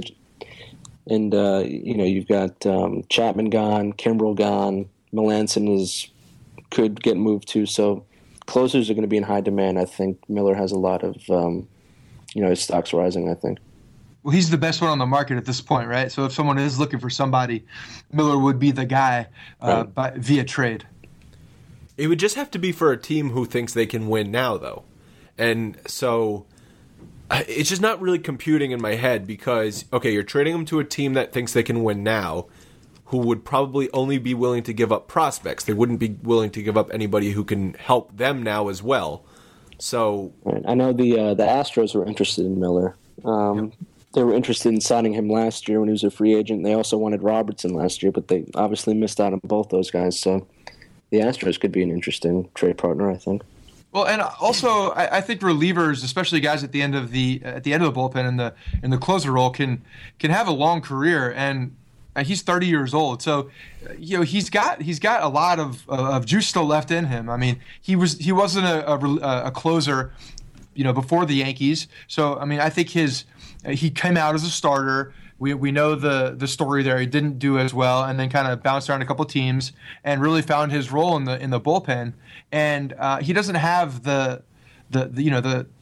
got Chapman gone, Kimbrel gone, Melanson could get moved too. So closers are going to be in high demand. I think Miller has a lot of, his stock's rising, I think. Well, he's the best one on the market at this point, right? So if someone is looking for somebody, Miller would be the guy via trade. It would just have to be for a team who thinks they can win now, though. And so it's just not really computing in my head, because, okay, you're trading them to a team that thinks they can win now, who would probably only be willing to give up prospects. They wouldn't be willing to give up anybody who can help them now as well. So I know the Astros were interested in Miller. Yep. They were interested in signing him last year when he was a free agent. They also wanted Robertson last year, but they obviously missed out on both those guys. So the Astros could be an interesting trade partner, I think. Well, and also I think relievers, especially guys at the end of the bullpen and the closer role, can have a long career. And he's 30 years old, so he's got a lot of juice still left in him. I mean, he wasn't a closer, before the Yankees. So I mean, I think he came out as a starter. We know the story there. He didn't do as well, and then kind of bounced around a couple teams and really found his role in the bullpen. And he doesn't have a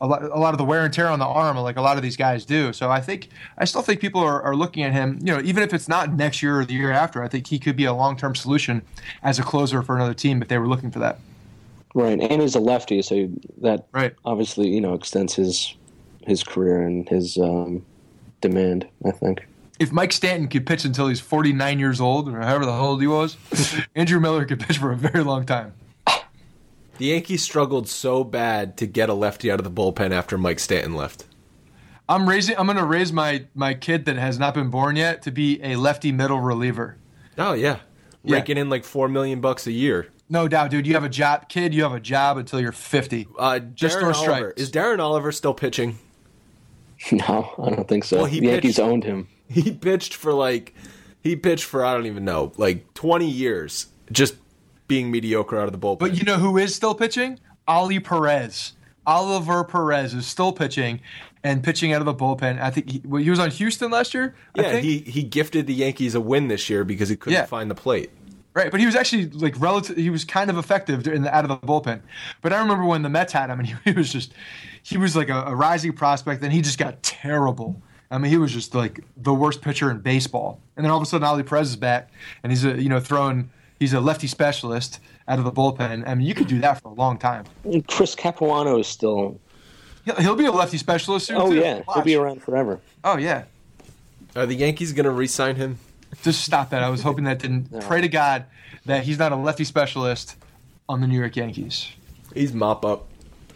a lot of the wear and tear on the arm, like a lot of these guys do. So I still think people are looking at him. Even if it's not next year or the year after, I think he could be a long-term solution as a closer for another team if they were looking for that. Right, and he's a lefty, so that right. obviously extends his career and his demand, I think. If Mike Stanton could pitch until he's 49 years old, or however the hell old he was, Andrew Miller could pitch for a very long time. The Yankees struggled so bad to get a lefty out of the bullpen after Mike Stanton left. I'm going to raise my kid that has not been born yet to be a lefty middle reliever. Oh yeah, raking in like $4 million a year. No doubt, dude. You have a job, kid. You have a job until you're 50. Just throw strikes. Is Darren Oliver still pitching? No, I don't think so. Well, the Yankees owned him. He pitched for I don't even know, like 20 years, just being mediocre out of the bullpen. But you know who is still pitching? Oliver Perez is still pitching and pitching out of the bullpen. I think he was on Houston last year. Yeah, I think. he gifted the Yankees a win this year because he couldn't find the plate. Right, but he was actually he was kind of effective out of the bullpen. But I remember when the Mets had him, and he was like a rising prospect, and he just got terrible. I mean, he was just like the worst pitcher in baseball. And then all of a sudden, Oliver Perez is back, and he's a lefty specialist out of the bullpen. I mean, you could do that for a long time. And Chris Capuano is still. He'll be a lefty specialist soon. Oh too. yeah, Watch. He'll be around forever. Oh yeah. Are the Yankees going to re-sign him? Just stop that. I was hoping that didn't. No. Pray to God that he's not a lefty specialist on the New York Yankees. He's mop up.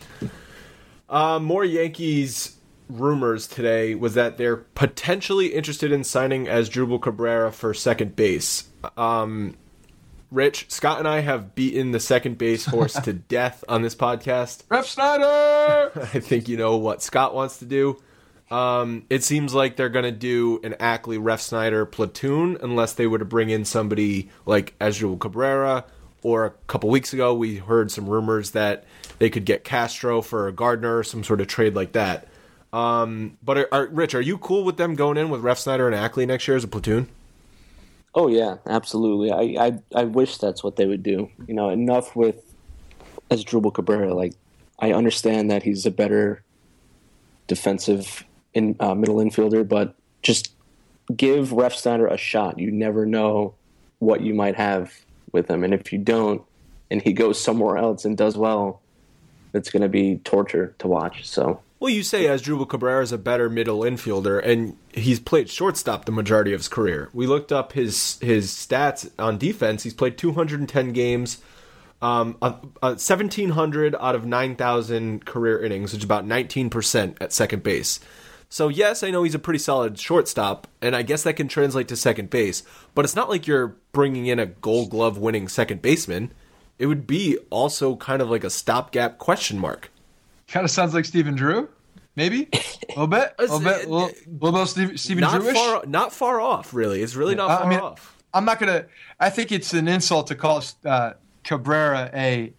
More Yankees rumors today was that they're potentially interested in signing Asdrubal Cabrera for second base. Rich, Scott and I have beaten the second base horse to death on this podcast. Refsnyder! I think you know what Scott wants to do. It seems like they're going to do an Ackley Refsnyder platoon unless they were to bring in somebody like Asdrubal Cabrera, or a couple weeks ago we heard some rumors that they could get Castro for Gardner or some sort of trade like that. But Rich, are you cool with them going in with Refsnyder and Ackley next year as a platoon? Oh yeah, absolutely. I wish that's what they would do. Enough with Asdrubal Cabrera. Like, I understand that he's a better defensive middle infielder, but just give Refsnyder a shot. You never know what you might have with him, and if you don't, and he goes somewhere else and does well, it's going to be torture to watch. So. Well, you say Asdrubal Cabrera is a better middle infielder, and he's played shortstop the majority of his career. We looked up his stats on defense. He's played 210 games, 1,700 out of 9,000 career innings, which is about 19% at second base. So, yes, I know he's a pretty solid shortstop, and I guess that can translate to second base, but it's not like you're bringing in a Gold Glove winning second baseman. It would be also kind of like a stopgap question mark. Kind of sounds like Stephen Drew, maybe a little bit, a little bit Stephen Drewish. Not far off, really. It's really not far off. I'm not gonna. I think it's an insult to call Cabrera a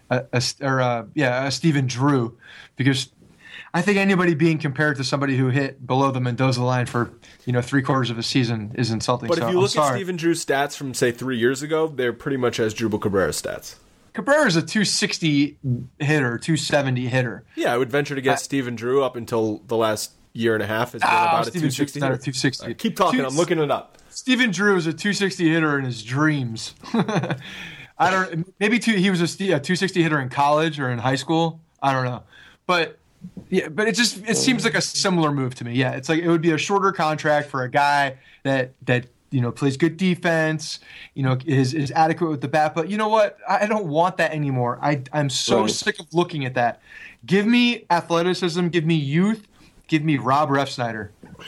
Stephen Drew, because I think anybody being compared to somebody who hit below the Mendoza line for 3/4 of a season is insulting. But if you look at Stephen Drew's stats from say 3 years ago, they're pretty much Asdrubal Cabrera's stats. Cabrera's a 260 hitter, 270 hitter. Yeah, I would venture to guess Stephen Drew up until the last year and a half has been about a 260 hitter. 260. Right, keep talking. I'm looking it up. Stephen Drew is a 260 hitter in his dreams. I don't. Maybe he was a 260 hitter in college or in high school. I don't know, but yeah, but it seems like a similar move to me. Yeah, it's like it would be a shorter contract for a guy that plays good defense, is adequate with the bat. But you know what? I don't want that anymore. I'm so sick of looking at that. Give me athleticism. Give me youth. Give me Rob Refsnyder.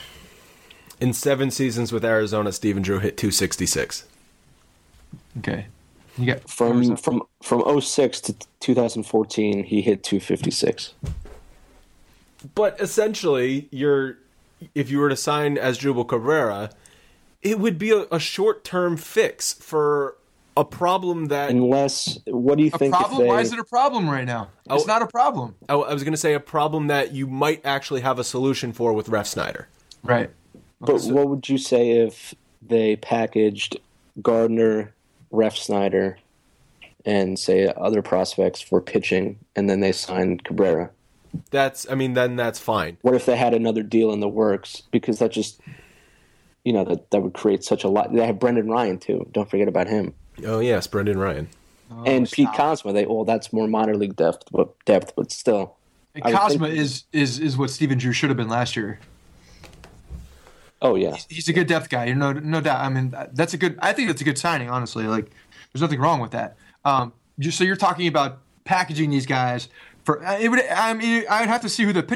In 7 seasons with Arizona, Stephen Drew hit 266. Okay. You got from 06 to 2014, he hit 256. But essentially, if you were to sign Asdrubal Cabrera, it would be a short-term fix for a problem that... Unless, what do you think? Why is it a problem right now? It's not a problem. I was going to say a problem that you might actually have a solution for with Refsnyder. Right. But what would you say if they packaged Gardner, Refsnyder, and say other prospects for pitching, and then they signed Cabrera? then that's fine. What if they had another deal in the works? Because that just, that would create such a lot. They have Brendan Ryan too. Don't forget about him. Oh yes, Brendan Ryan. And Pete Kozma. That's more minor league depth, but still. And Kozma is what Steven Drew should have been last year. Oh yeah, he's a good depth guy. No doubt. I mean, I think that's a good signing. Honestly, like there's nothing wrong with that. So you're talking about packaging these guys for it would. I mean, I'd have to see who the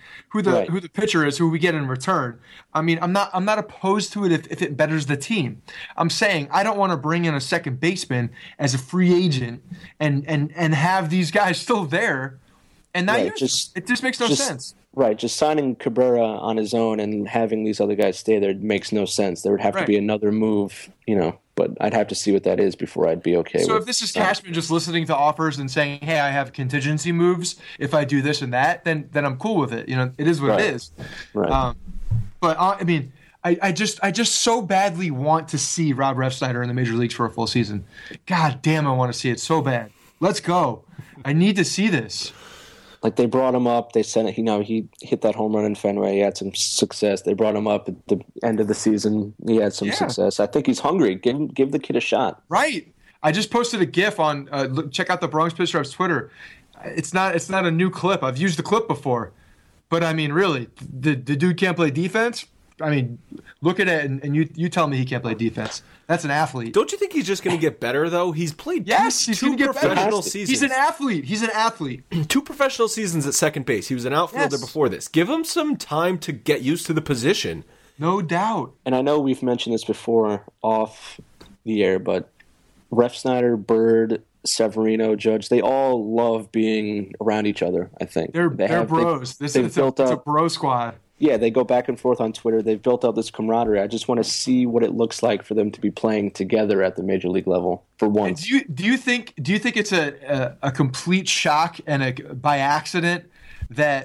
pitcher is, who we get in return. I mean, I'm not opposed to it if it betters the team. I'm saying I don't want to bring in a second baseman as a free agent and have these guys still there. And that it just makes no sense. Right, just signing Cabrera on his own and having these other guys stay there makes no sense. There would have to be another move, but I'd have to see what that is before I'd be okay with it. So if this is Cashman just listening to offers and saying, hey, I have contingency moves if I do this and that, then I'm cool with it. It is what it is. Right. But I mean, I just so badly want to see Rob Refsnyder in the major leagues for a full season. God damn, I want to see it so bad. Let's go. I need to see this. Like they brought him up, they sent it. He hit that home run in Fenway. He had some success. They brought him up at the end of the season. He had some success. I think he's hungry. Give the kid a shot. Right. I just posted a GIF on. Check out the Bronx Pinstripes Twitter. It's not a new clip. I've used the clip before, but I mean, really, the dude can't play defense. I mean, look at it, and you tell me he can't play defense. That's an athlete. Don't you think he's just going to get better, though? He's played two professional seasons. He's an athlete. 2 professional seasons at second base. He was an outfielder before this. Give him some time to get used to the position. No doubt. And I know we've mentioned this before off the air, but Refsnyder, Bird, Severino, Judge, they all love being around each other, I think. They're bros. It's a bro squad. Yeah, they go back and forth on Twitter. They've built up this camaraderie. I just want to see what it looks like for them to be playing together at the major league level for once. Do you think it's a complete shock and by accident that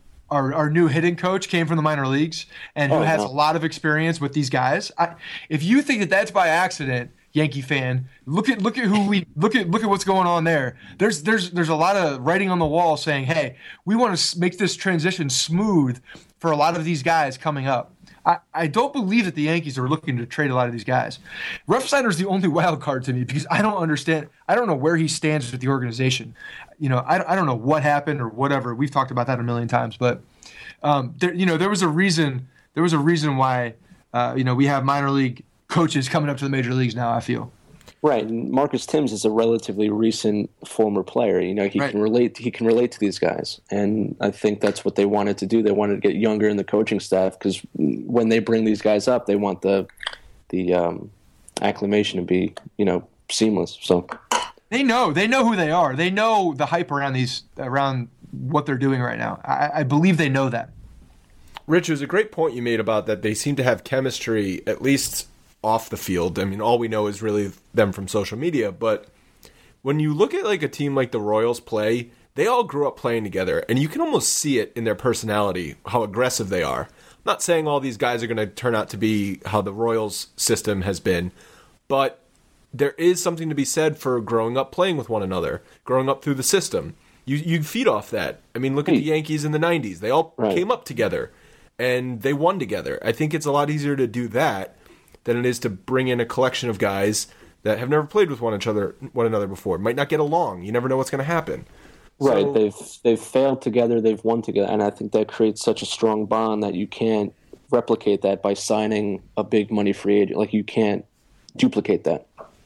our new hitting coach came from the minor leagues and who has a lot of experience with these guys? If you think that's by accident, Yankee fan, look at what's going on there. There's a lot of writing on the wall saying, hey, we want to make this transition smooth for a lot of these guys coming up. I don't believe that the Yankees are looking to trade a lot of these guys. Refsnyder is the only wild card to me because I don't understand. I don't know where he stands with the organization. I don't know what happened or whatever. We've talked about that a million times, but there was a reason. There was a reason why we have minor league coaches coming up to the major leagues now, I feel. Right, and Marcus Timms is a relatively recent former player. He can relate to these guys, and I think that's what they wanted to do. They wanted to get younger in the coaching staff because when they bring these guys up, they want the acclimation to be seamless. So they know who they are. They know the hype around what they're doing right now. I believe they know that. Rich, it was a great point you made about that they seem to have chemistry, at least off the field. I mean, all we know is really them from social media, but when you look at like a team like the Royals play, they all grew up playing together, and you can almost see it in their personality, how aggressive they are. I'm not saying all these guys are going to turn out to be how the Royals system has been, but there is something to be said for growing up playing with one another, growing up through the system. You feed off that. I mean, look at the Yankees in the 90s. They all came up together, and they won together. I think it's a lot easier to do that than it is to bring in a collection of guys that have never played with one another before. Might not get along. You never know what's going to happen. Right. So, they've failed together. They've won together. And I think that creates such a strong bond that you can't replicate that by signing a big money free agent. Like, you can't duplicate that.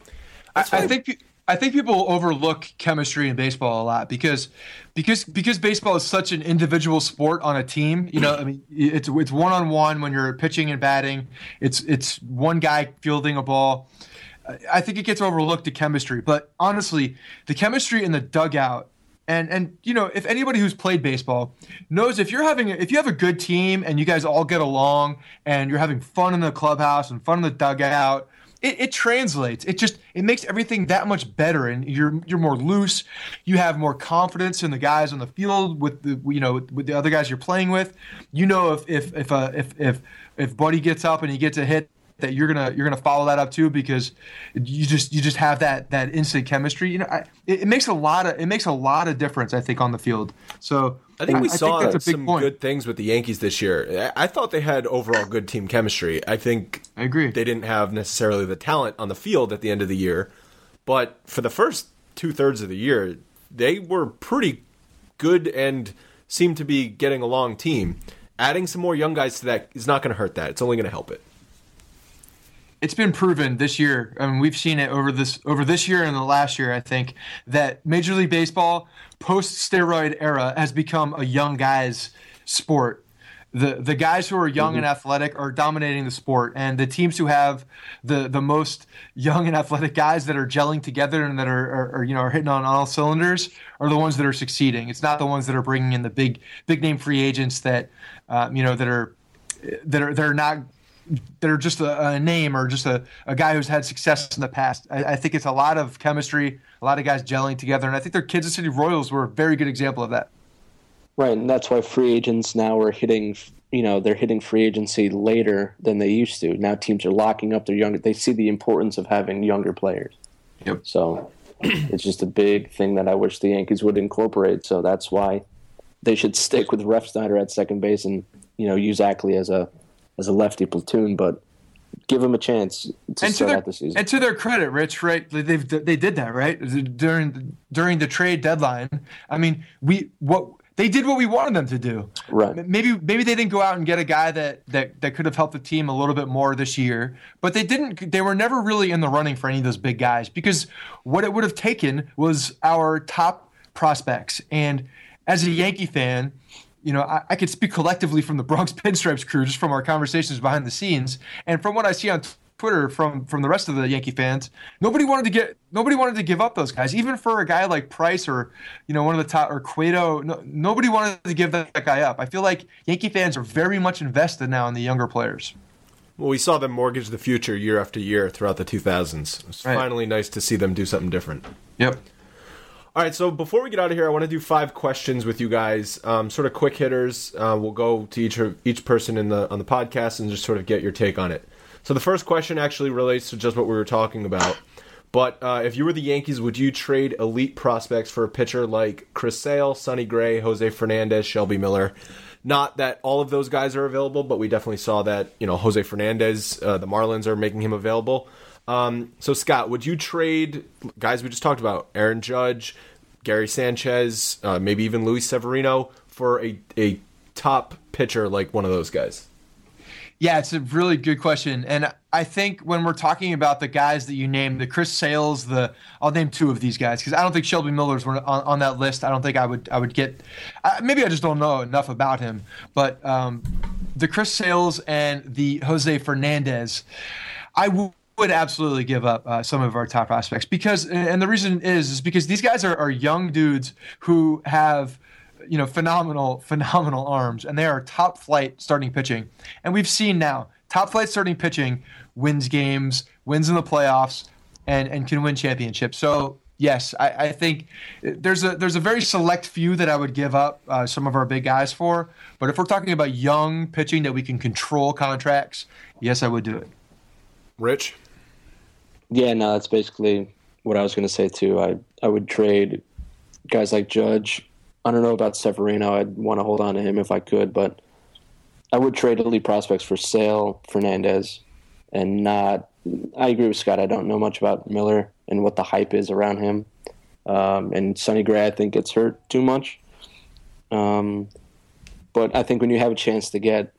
I think people overlook chemistry in baseball a lot because baseball is such an individual sport on a team. I mean, it's one-on-one when you're pitching and batting. It's one guy fielding a ball. I think it gets overlooked, the chemistry. But honestly, the chemistry in the dugout, and if anybody who's played baseball knows, if you have a good team and you guys all get along and you're having fun in the clubhouse and fun in the dugout, it translates. It makes everything that much better, and you're more loose. You have more confidence in the guys on the field with the other guys you're playing with. If Buddy gets up and he gets a hit, that you're gonna follow that up too, because you just have that instant chemistry. You know, it makes a lot of difference, I think, on the field. So I think we saw that's a big some point. good things with the Yankees this year. I thought they had overall good team chemistry. I agree. They didn't have necessarily the talent on the field at the end of the year, but for the first 2/3 of the year, they were pretty good and seemed to be getting along team. Adding some more young guys to that is not going to hurt that. It's only going to help it. It's been proven this year. I mean, we've seen it over this year and the last year, I think, that Major League Baseball post-steroid era has become a young guys sport. The guys who are young and athletic are dominating the sport, and the teams who have the most young and athletic guys that are gelling together and that are hitting on all cylinders are the ones that are succeeding. It's not the ones that are bringing in the big name free agents that that are just a name or just a guy who's had success in the past. I think it's a lot of chemistry, a lot of guys gelling together, and I think their Kansas City Royals were a very good example of that. Right, and that's why free agents now are hitting free agency later than they used to. Now teams are locking up their younger. They see the importance of having younger players. Yep. So it's just a big thing that I wish the Yankees would incorporate. So that's why they should stick with Refsnyder at second base and use Ackley as a lefty platoon, but give him a chance to start out the season. And to their credit, Rich, right? They did that, right? During the trade deadline. I mean, they did what we wanted them to do. Right. Maybe they didn't go out and get a guy that could have helped the team a little bit more this year, but they didn't. They were never really in the running for any of those big guys, because what it would have taken was our top prospects. And as a Yankee fan, I could speak collectively from the Bronx Pinstripes crew, just from our conversations behind the scenes, and from what I see on Twitter from the rest of the Yankee fans. Nobody wanted to give up those guys, even for a guy like Price or one of the top, or Cueto. Nobody wanted to give that guy up. I feel like Yankee fans are very much invested now in the younger players. Well, we saw them mortgage the future year after year throughout the 2000s. It's finally nice to see them do something different. Yep. All right, so before we get out of here, I want to do 5 questions with you guys, sort of quick hitters. We'll go to each person on the podcast and just sort of get your take on it. So the first question actually relates to just what we were talking about. But if you were the Yankees, would you trade elite prospects for a pitcher like Chris Sale, Sonny Gray, Jose Fernandez, Shelby Miller? Not that all of those guys are available, but we definitely saw that Jose Fernandez, the Marlins are making him available. So Scott, would you trade guys we just talked about, Aaron Judge, Gary Sanchez, maybe even Luis Severino, for a top pitcher like one of those guys? Yeah, it's a really good question. And I think when we're talking about the guys that you named, the Chris Sales, I'll name 2 of these guys, because I don't think Shelby Miller's on that list. I don't think I would get, maybe I just don't know enough about him. But the Chris Sales and the Jose Fernandez, I would absolutely give up some of our top prospects, because, and the reason is because these guys are young dudes who have phenomenal arms, and they are top flight starting pitching. And we've seen now top flight starting pitching wins games, wins in the playoffs, and can win championships. So yes, I think there's a very select few that I would give up some of our big guys for. But if we're talking about young pitching that we can control contracts, yes, I would do it. Rich? Yeah, no, that's basically what I was going to say too. I would trade guys like Judge. I don't know about Severino. I'd want to hold on to him if I could, but I would trade elite prospects for Sale, Fernandez, and not. I agree with Scott. I don't know much about Miller and what the hype is around him. And Sonny Gray, I think, gets hurt too much. But I think when you have a chance to get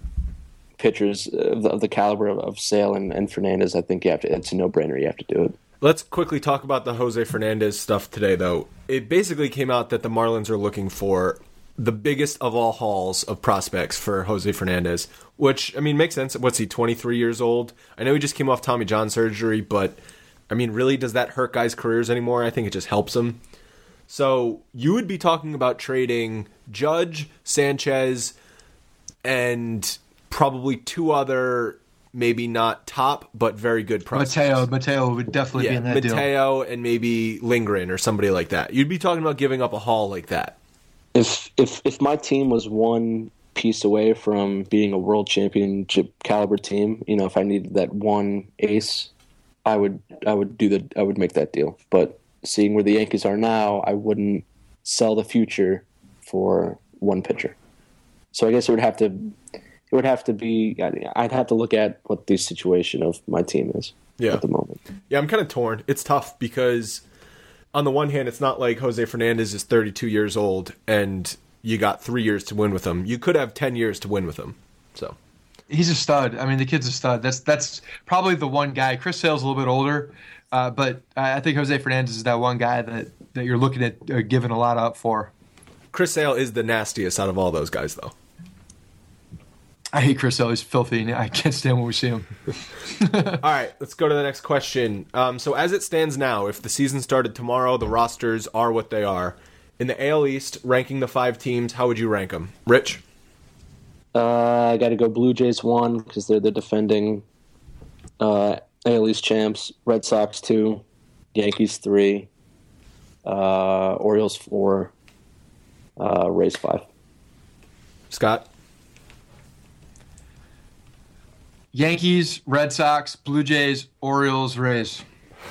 pitchers of the caliber of Sale and Fernandez, I think it's a no-brainer. You have to do it. Let's quickly talk about the Jose Fernandez stuff today, though. It basically came out that the Marlins are looking for the biggest of all hauls of prospects for Jose Fernandez, which, I mean, makes sense. What's he, 23 years old? I know he just came off Tommy John surgery, but, I mean, really, does that hurt guys' careers anymore? I think it just helps them. So you would be talking about trading Judge, Sanchez, and probably 2 other, maybe not top, but very good prospects. Mateo would definitely be in that deal. Mateo and maybe Lindgren or somebody like that. You'd be talking about giving up a haul like that. If my team was one piece away from being a world championship caliber team. You know, if I needed that one ace, I would make that deal. But seeing where the Yankees are now, I wouldn't sell the future for one pitcher. So I guess it would have to be. I'd have to look at what the situation of my team is at the moment. Yeah, I'm kind of torn. It's tough because on the one hand, it's not like Jose Fernandez is 32 years old and you got 3 years to win with him. You could have 10 years to win with him. So he's a stud. I mean, the kid's a stud. That's probably the one guy. Chris Sale's a little bit older, but I think Jose Fernandez is that one guy that you're looking at giving a lot up for. Chris Sale is the nastiest out of all those guys, though. I hate Chris Sale. He's filthy. I can't stand when we see him. All right, let's go to the next question. So as it stands now, if the season started tomorrow, the rosters are what they are. In the AL East, ranking the 5 teams, how would you rank them? Rich? I got to go Blue Jays 1 because they're the defending AL East champs. Red Sox 2, Yankees 3, Orioles 4, Rays 5. Scott? Yankees, Red Sox, Blue Jays, Orioles, Rays.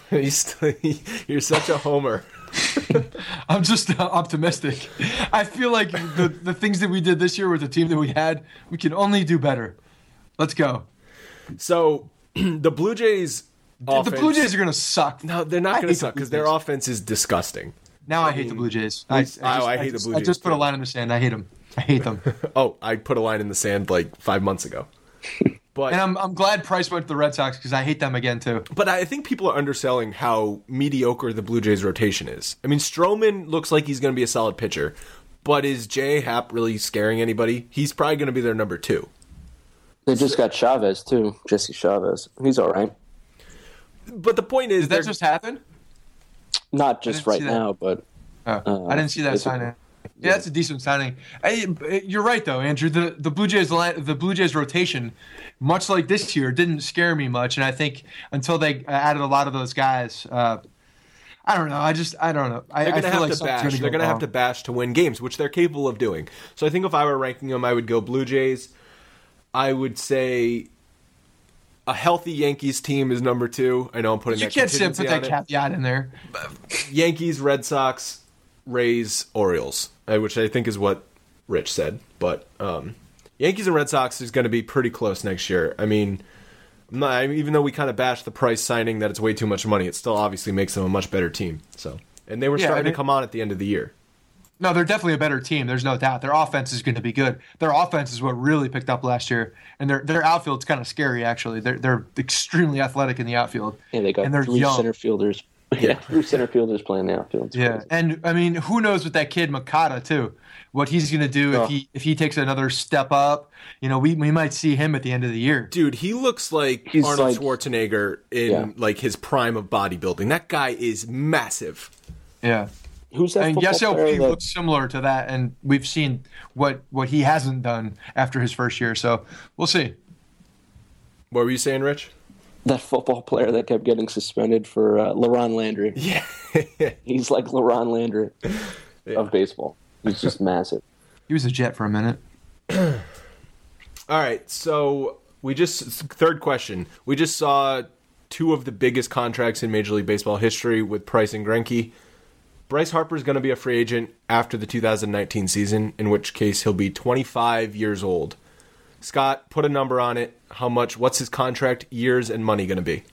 You're such a homer. I'm just optimistic. I feel like the things that we did this year with the team that we had, we can only do better. Let's go. So the Blue Jays offense, the Blue Jays are going to suck. No, they're not going to suck because their offense is disgusting. Now I hate the Blue Jays. I hate the Blue Jays. I just put a line in the sand. I hate them. I hate them. Oh, I put a line in the sand like 5 months ago. But, and I'm glad Price went to the Red Sox because I hate them again too. But I think people are underselling how mediocre the Blue Jays rotation is. I mean, Stroman looks like he's going to be a solid pitcher, but is J.A. Happ really scaring anybody? He's probably going to be their number 2. They just got Chavez too, Jesse Chavez. He's all right. But the point is, did that just happen? Not just right now, but I didn't see that signing. Yeah, that's a decent signing. You're right, though, Andrew. The Blue Jays rotation, much like this year, didn't scare me much, and I think until they added a lot of those guys, I don't know. I don't know. They're going to have to bash. They're going to have to bash to win games, which they're capable of doing. So I think if I were ranking them, I would go Blue Jays. I would say a healthy Yankees team is number 2. I know I'm putting that contingency on it. You can't put that caveat in there. Yankees, Red Sox, Rays, Orioles, which I think is what Rich said. But Yankees and Red Sox is going to be pretty close next year. I mean, even though we kind of bashed the Price signing that it's way too much money, it still obviously makes them a much better team. And they were starting to come on at the end of the year. No, they're definitely a better team. There's no doubt. Their offense is going to be good. Their offense is what really picked up last year, and their outfield's kind of scary. Actually, they're extremely athletic in the outfield. Yeah, they got and they're 3 young. center fielders. Yeah, 3 center fielders playing the outfield. Yeah, and I mean, who knows with that kid Makata too? What he's going to do if he takes another step up? You know, we might see him at the end of the year. Dude, he looks like Arnold Schwarzenegger in like his prime of bodybuilding. That guy is massive. Yeah. Who's that? Yasiel Puig looks similar to that, and we've seen what he hasn't done after his first year. So we'll see. What were you saying, Rich? That football player that kept getting suspended for LaRon Landry. Yeah. He's like LaRon Landry of baseball. He's just massive. He was a Jet for a minute. All right, so third question. We just saw 2 of the biggest contracts in Major League Baseball history with Price and Greinke. Bryce Harper is going to be a free agent after the 2019 season, in which case he'll be 25 years old. Scott, put a number on it. How much? What's his contract, years, and money going to be?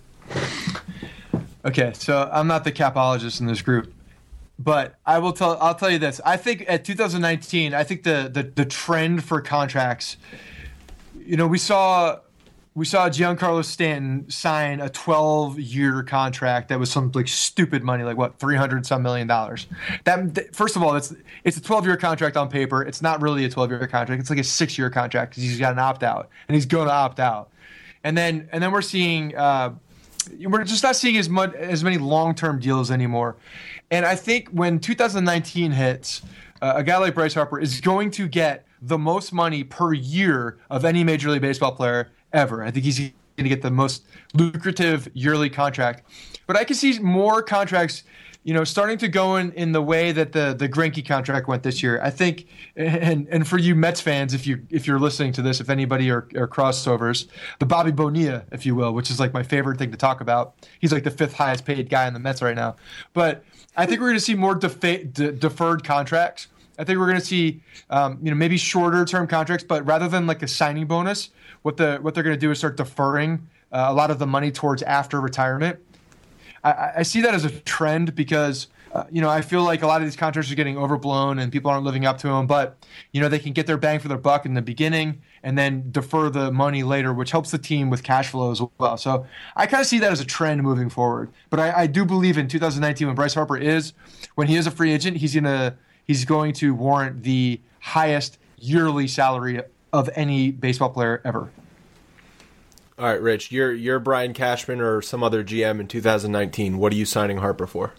Okay, so I'm not the capologist in this group, but I'll tell you this. I think at 2019, I think the trend for contracts, you know, we saw Giancarlo Stanton sign a 12-year contract that was some like stupid money, like what, $300-some million. That first of all, it's a 12-year contract on paper. It's not really a 12-year contract. It's like a 6-year contract because he's got an opt-out, and he's going to opt out. And then we're seeing we're just not seeing as many long-term deals anymore. And I think when 2019 hits, a guy like Bryce Harper is going to get the most money per year of any Major League Baseball player ever. I think he's going to get the most lucrative yearly contract. But I can see more contracts, starting to go in the way that the Greinke contract went this year. I think, and for you Mets fans, if you're listening to this, if anybody are crossovers, the Bobby Bonilla, if you will, which is like my favorite thing to talk about. He's like the 5th highest paid guy in the Mets right now. But I think we're going to see more deferred contracts. I think we're going to see, maybe shorter term contracts, but rather than like a signing bonus, what they're going to do is start deferring a lot of the money towards after retirement. I see that as a trend because, I feel like a lot of these contracts are getting overblown and people aren't living up to them. But, they can get their bang for their buck in the beginning and then defer the money later, which helps the team with cash flow as well. So I kind of see that as a trend moving forward. But I do believe in 2019 when Bryce Harper when he is a free agent, he's going to warrant the highest yearly salary of any baseball player ever. All right, Rich, you're Brian Cashman or some other GM in 2019. What are you signing Harper for?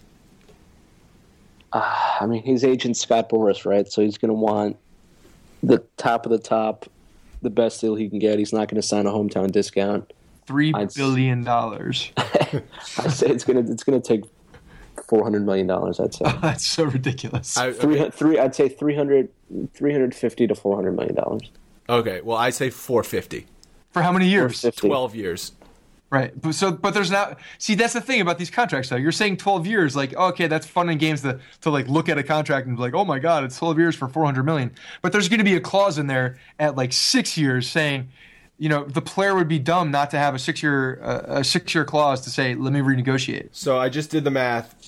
He's agent Scott Boras, right? So he's going to want the top of the top, the best deal he can get. He's not going to sign a hometown discount. $3 billion. I'd say it's going to take $400 million. I'd say. Oh, that's so ridiculous. I'd say $350 to $400 million. Okay, well, I say 450. For how many years? 12 years. Right. But there's not. See, that's the thing about these contracts, though. You're saying 12 years, like, okay, that's fun in games to like look at a contract and be like, oh my God, it's 12 years for $400 million. But there's going to be a clause in there at like 6 years saying, the player would be dumb not to have a 6-year clause to say, let me renegotiate. So I just did the math.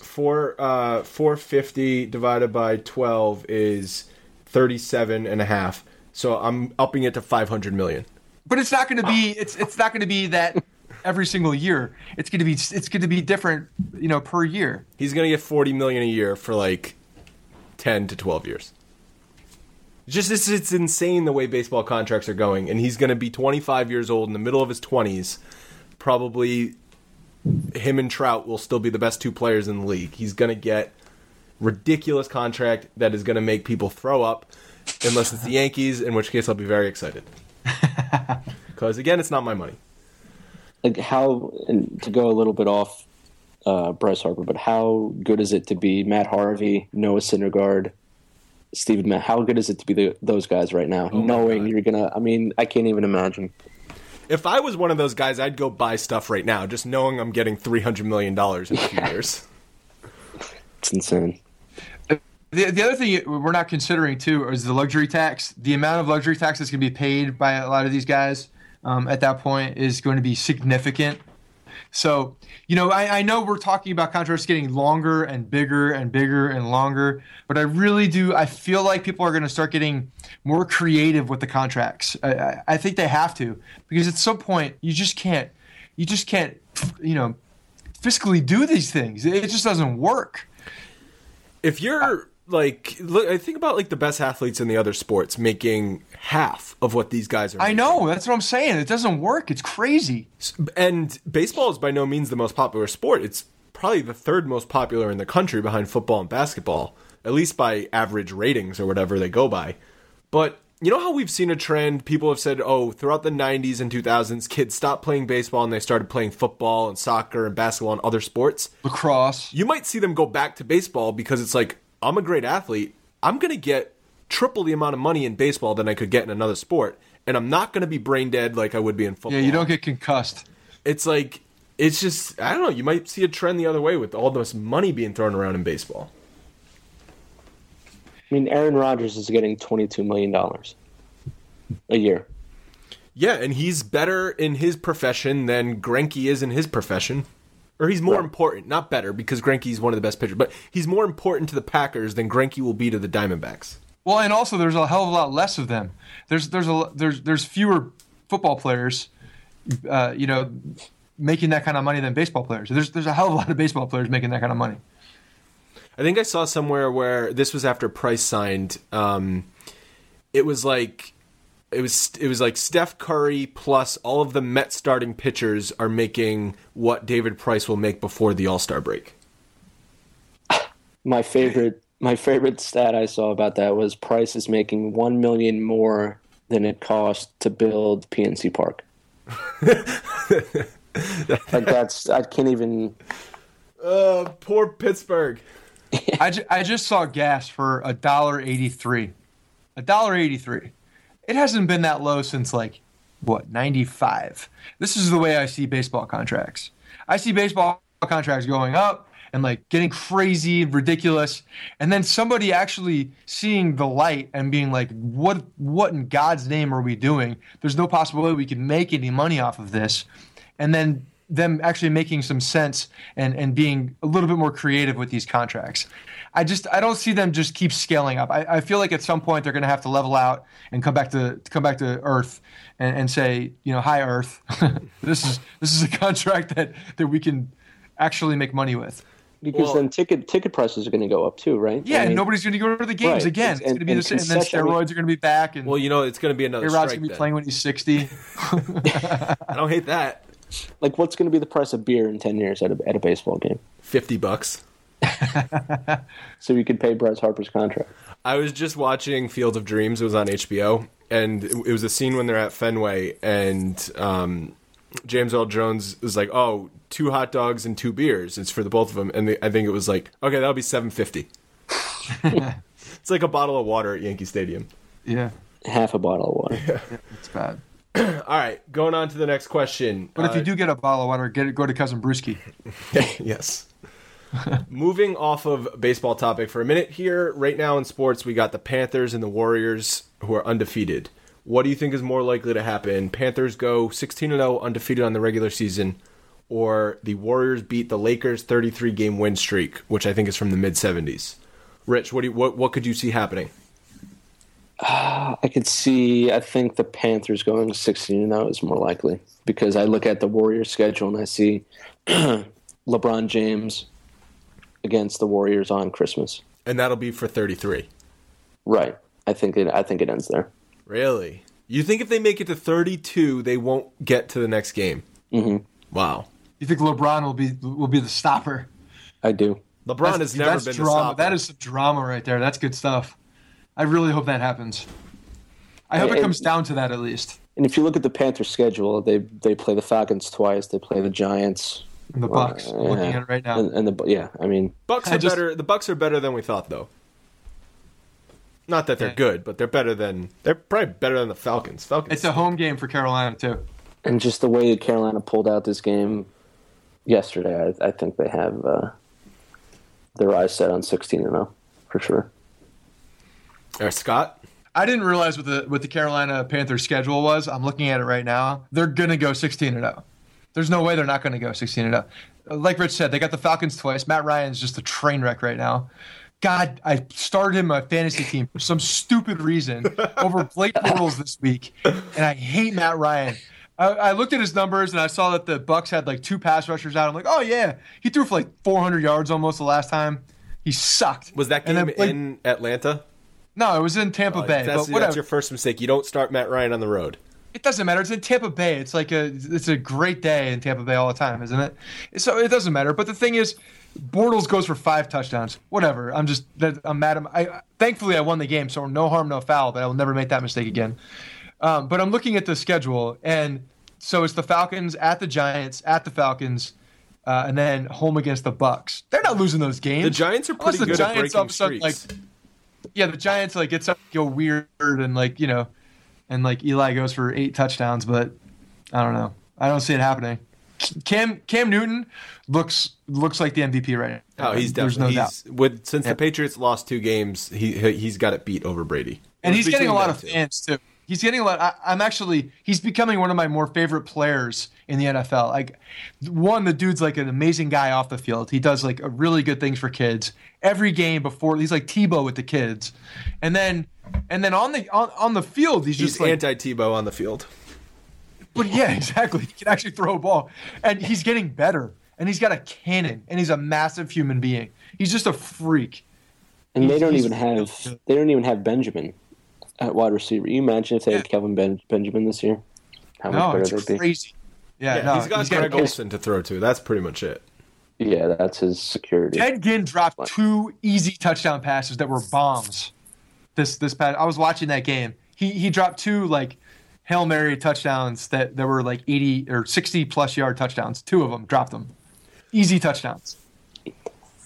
450 divided by 12 is 37.5. So I'm upping it to 500 million. But it's not going to be. It's not going to be that every single year. It's going to be different, per year. He's going to get 40 million a year for like 10 to 12 years. It's insane the way baseball contracts are going, and he's going to be 25 years old in the middle of his 20s. Probably him and Trout will still be the best 2 players in the league. He's going to get ridiculous contract that is going to make people throw up, unless it's the Yankees, in which case I'll be very excited. Because again, it's not my money. Like to go a little bit off Bryce Harper, but how good is it to be Matt Harvey, Noah Syndergaard, Steven Matt? How good is it to be those guys right now, knowing you're gonna? I can't even imagine. If I was one of those guys, I'd go buy stuff right now, just knowing I'm getting $300 million in a few years. It's insane. The other thing we're not considering, too, is the luxury tax. The amount of luxury tax that's going to be paid by a lot of these guys at that point is going to be significant. So, I know we're talking about contracts getting longer and bigger and bigger and longer, but I really do. I feel like people are going to start getting more creative with the contracts. I think they have to, because at some point you just can't, fiscally do these things. It just doesn't work. If you're I think about the best athletes in the other sports making half of what these guys are making. I know, that's what I'm saying. It doesn't work. It's crazy. And baseball is by no means the most popular sport. It's probably the 3rd most popular in the country behind football and basketball, at least by average ratings or whatever they go by. But you know how we've seen a trend? People have said, throughout the 90s and 2000s, kids stopped playing baseball and they started playing football and soccer and basketball and other sports. Lacrosse. You might see them go back to baseball because it's like, I'm a great athlete. I'm going to get triple the amount of money in baseball than I could get in another sport. And I'm not going to be brain dead like I would be in football. Yeah, you don't get concussed. It's just, I don't know. You might see a trend the other way with all this money being thrown around in baseball. Aaron Rodgers is getting $22 million a year. Yeah, and he's better in his profession than Greinke is in his profession. Or he's more important, not better, because Greinke's one of the best pitchers, but he's more important to the Packers than Greinke will be to the Diamondbacks. Well, and also there's a hell of a lot less of them. There's fewer football players, making that kind of money than baseball players. There's a hell of a lot of baseball players making that kind of money. I think I saw somewhere where this was after Price signed. It was like Steph Curry plus all of the Mets starting pitchers are making what David Price will make before the All-Star break. My favorite stat I saw about that was Price is making $1 million more than it cost to build PNC Park. I can't even. Poor Pittsburgh. I just saw gas for $1.83. $1.83. It hasn't been that low since 95. This is the way I see baseball contracts. I see baseball contracts going up and getting crazy, ridiculous, and then somebody actually seeing the light and being like, what in God's name are we doing? There's no possibility we can make any money off of this. And then them actually making some sense and being a little bit more creative with these contracts. I don't see them just keep scaling up. I feel like at some point they're going to have to level out and come back to earth and say, hi Earth, this is a contract that we can actually make money with. Because then ticket prices are going to go up too, right? Yeah, and nobody's going to go to the games again. It's going to be the same, and then steroids are going to be back. And it's going to be another strike. A-Rod's going to be playing when he's 60. I don't hate that. What's going to be the price of beer in 10 years at a baseball game? $50. So you could pay Bryce Harper's contract. I was just watching Field of Dreams. It was on HBO, and it was a scene when they're at Fenway, and James Earl Jones was like, "Oh, 2 hot dogs and 2 beers. It's for the both of them." And I think it was like, "Okay, that'll be $7.50." It's like a bottle of water at Yankee Stadium. Yeah, half a bottle of water. Yeah, it's bad. All right, going on to the next question. But if you do get a bottle of water, go to Cousin Brewski. Yes. Moving off of baseball topic for a minute here, right now in sports, we got the Panthers and the Warriors who are undefeated. What do you think is more likely to happen? Panthers go 16-0 undefeated on the regular season, or the Warriors beat the Lakers 33-game win streak, which I think is from the mid-70s. Rich, what could you see happening? I think the Panthers going 16-0 is more likely, because I look at the Warriors schedule and I see LeBron James against the Warriors on Christmas. And that'll be for 33. Right. I think it ends there. Really? You think if they make it to 32, they won't get to the next game? Mm-hmm. Wow. You think LeBron will be the stopper? I do. LeBron has never been the stopper. That is some drama right there. That's good stuff. I really hope that happens. I hope it comes down to that at least. And if you look at the Panthers' schedule, they play the Falcons twice. They play the Giants. And the Bucks. Looking at it right now. Bucks are better. The Bucks are better than we thought, though. Not that they're good, but they're probably better than the Falcons. It's a home game for Carolina too. And just the way Carolina pulled out this game yesterday, I think they have their eyes set on 16-0 for sure. Scott? I didn't realize what the Carolina Panthers schedule was. I'm looking at it right now. They're gonna go 16-0. There's no way they're not going to go 16-0. Like Rich said, they got the Falcons twice. Matt Ryan's just a train wreck right now. God, I started him on my fantasy team for some stupid reason over Blake Bortles this week, and I hate Matt Ryan. I looked at his numbers, and I saw that the Bucks had 2 pass rushers out. I'm like, oh, yeah. He threw for 400 yards almost the last time. He sucked. Was that game in Atlanta? No, it was in Tampa Bay. That's your first mistake. You don't start Matt Ryan on the road. It doesn't matter. It's in Tampa Bay. It's a great day in Tampa Bay all the time, isn't it? So it doesn't matter. But the thing is, Bortles goes for 5 touchdowns. Whatever. I'm mad at him. Thankfully, I won the game, so no harm, no foul. But I will never make that mistake again. But I'm looking at the schedule, and so it's the Falcons at the Giants, at the Falcons, and then home against the Bucks. They're not losing those games. The Giants are pretty good at breaking streaks. The Giants it's up to go weird and And Eli goes for 8 touchdowns, but I don't know. I don't see it happening. Cam Newton looks like the MVP right now. Oh, he's definitely. There's no doubt. Since the Patriots lost 2 games, he's got it beat over Brady. And he's getting a lot of fans too. He's getting a lot. He's becoming one of my more favorite players in the NFL. The dude's an amazing guy off the field. He does really good things for kids. Every game before, he's like Tebow with the kids, and then on the field, he's anti-Tebow on the field. But yeah, exactly. He can actually throw a ball, and he's getting better. And he's got a cannon, and he's a massive human being. He's just a freak. And they don't even have Benjamin at wide receiver. You imagine if they had Kelvin Benjamin this year? How much better they'd be? Crazy. He's got Greg Olsen to throw to. That's pretty much it. Yeah, that's his security. Ted Ginn dropped 2 easy touchdown passes that were bombs. This pass, I was watching that game. He dropped 2 Hail Mary touchdowns that were 80 or 60 plus yard touchdowns. 2 of them dropped them. Easy touchdowns.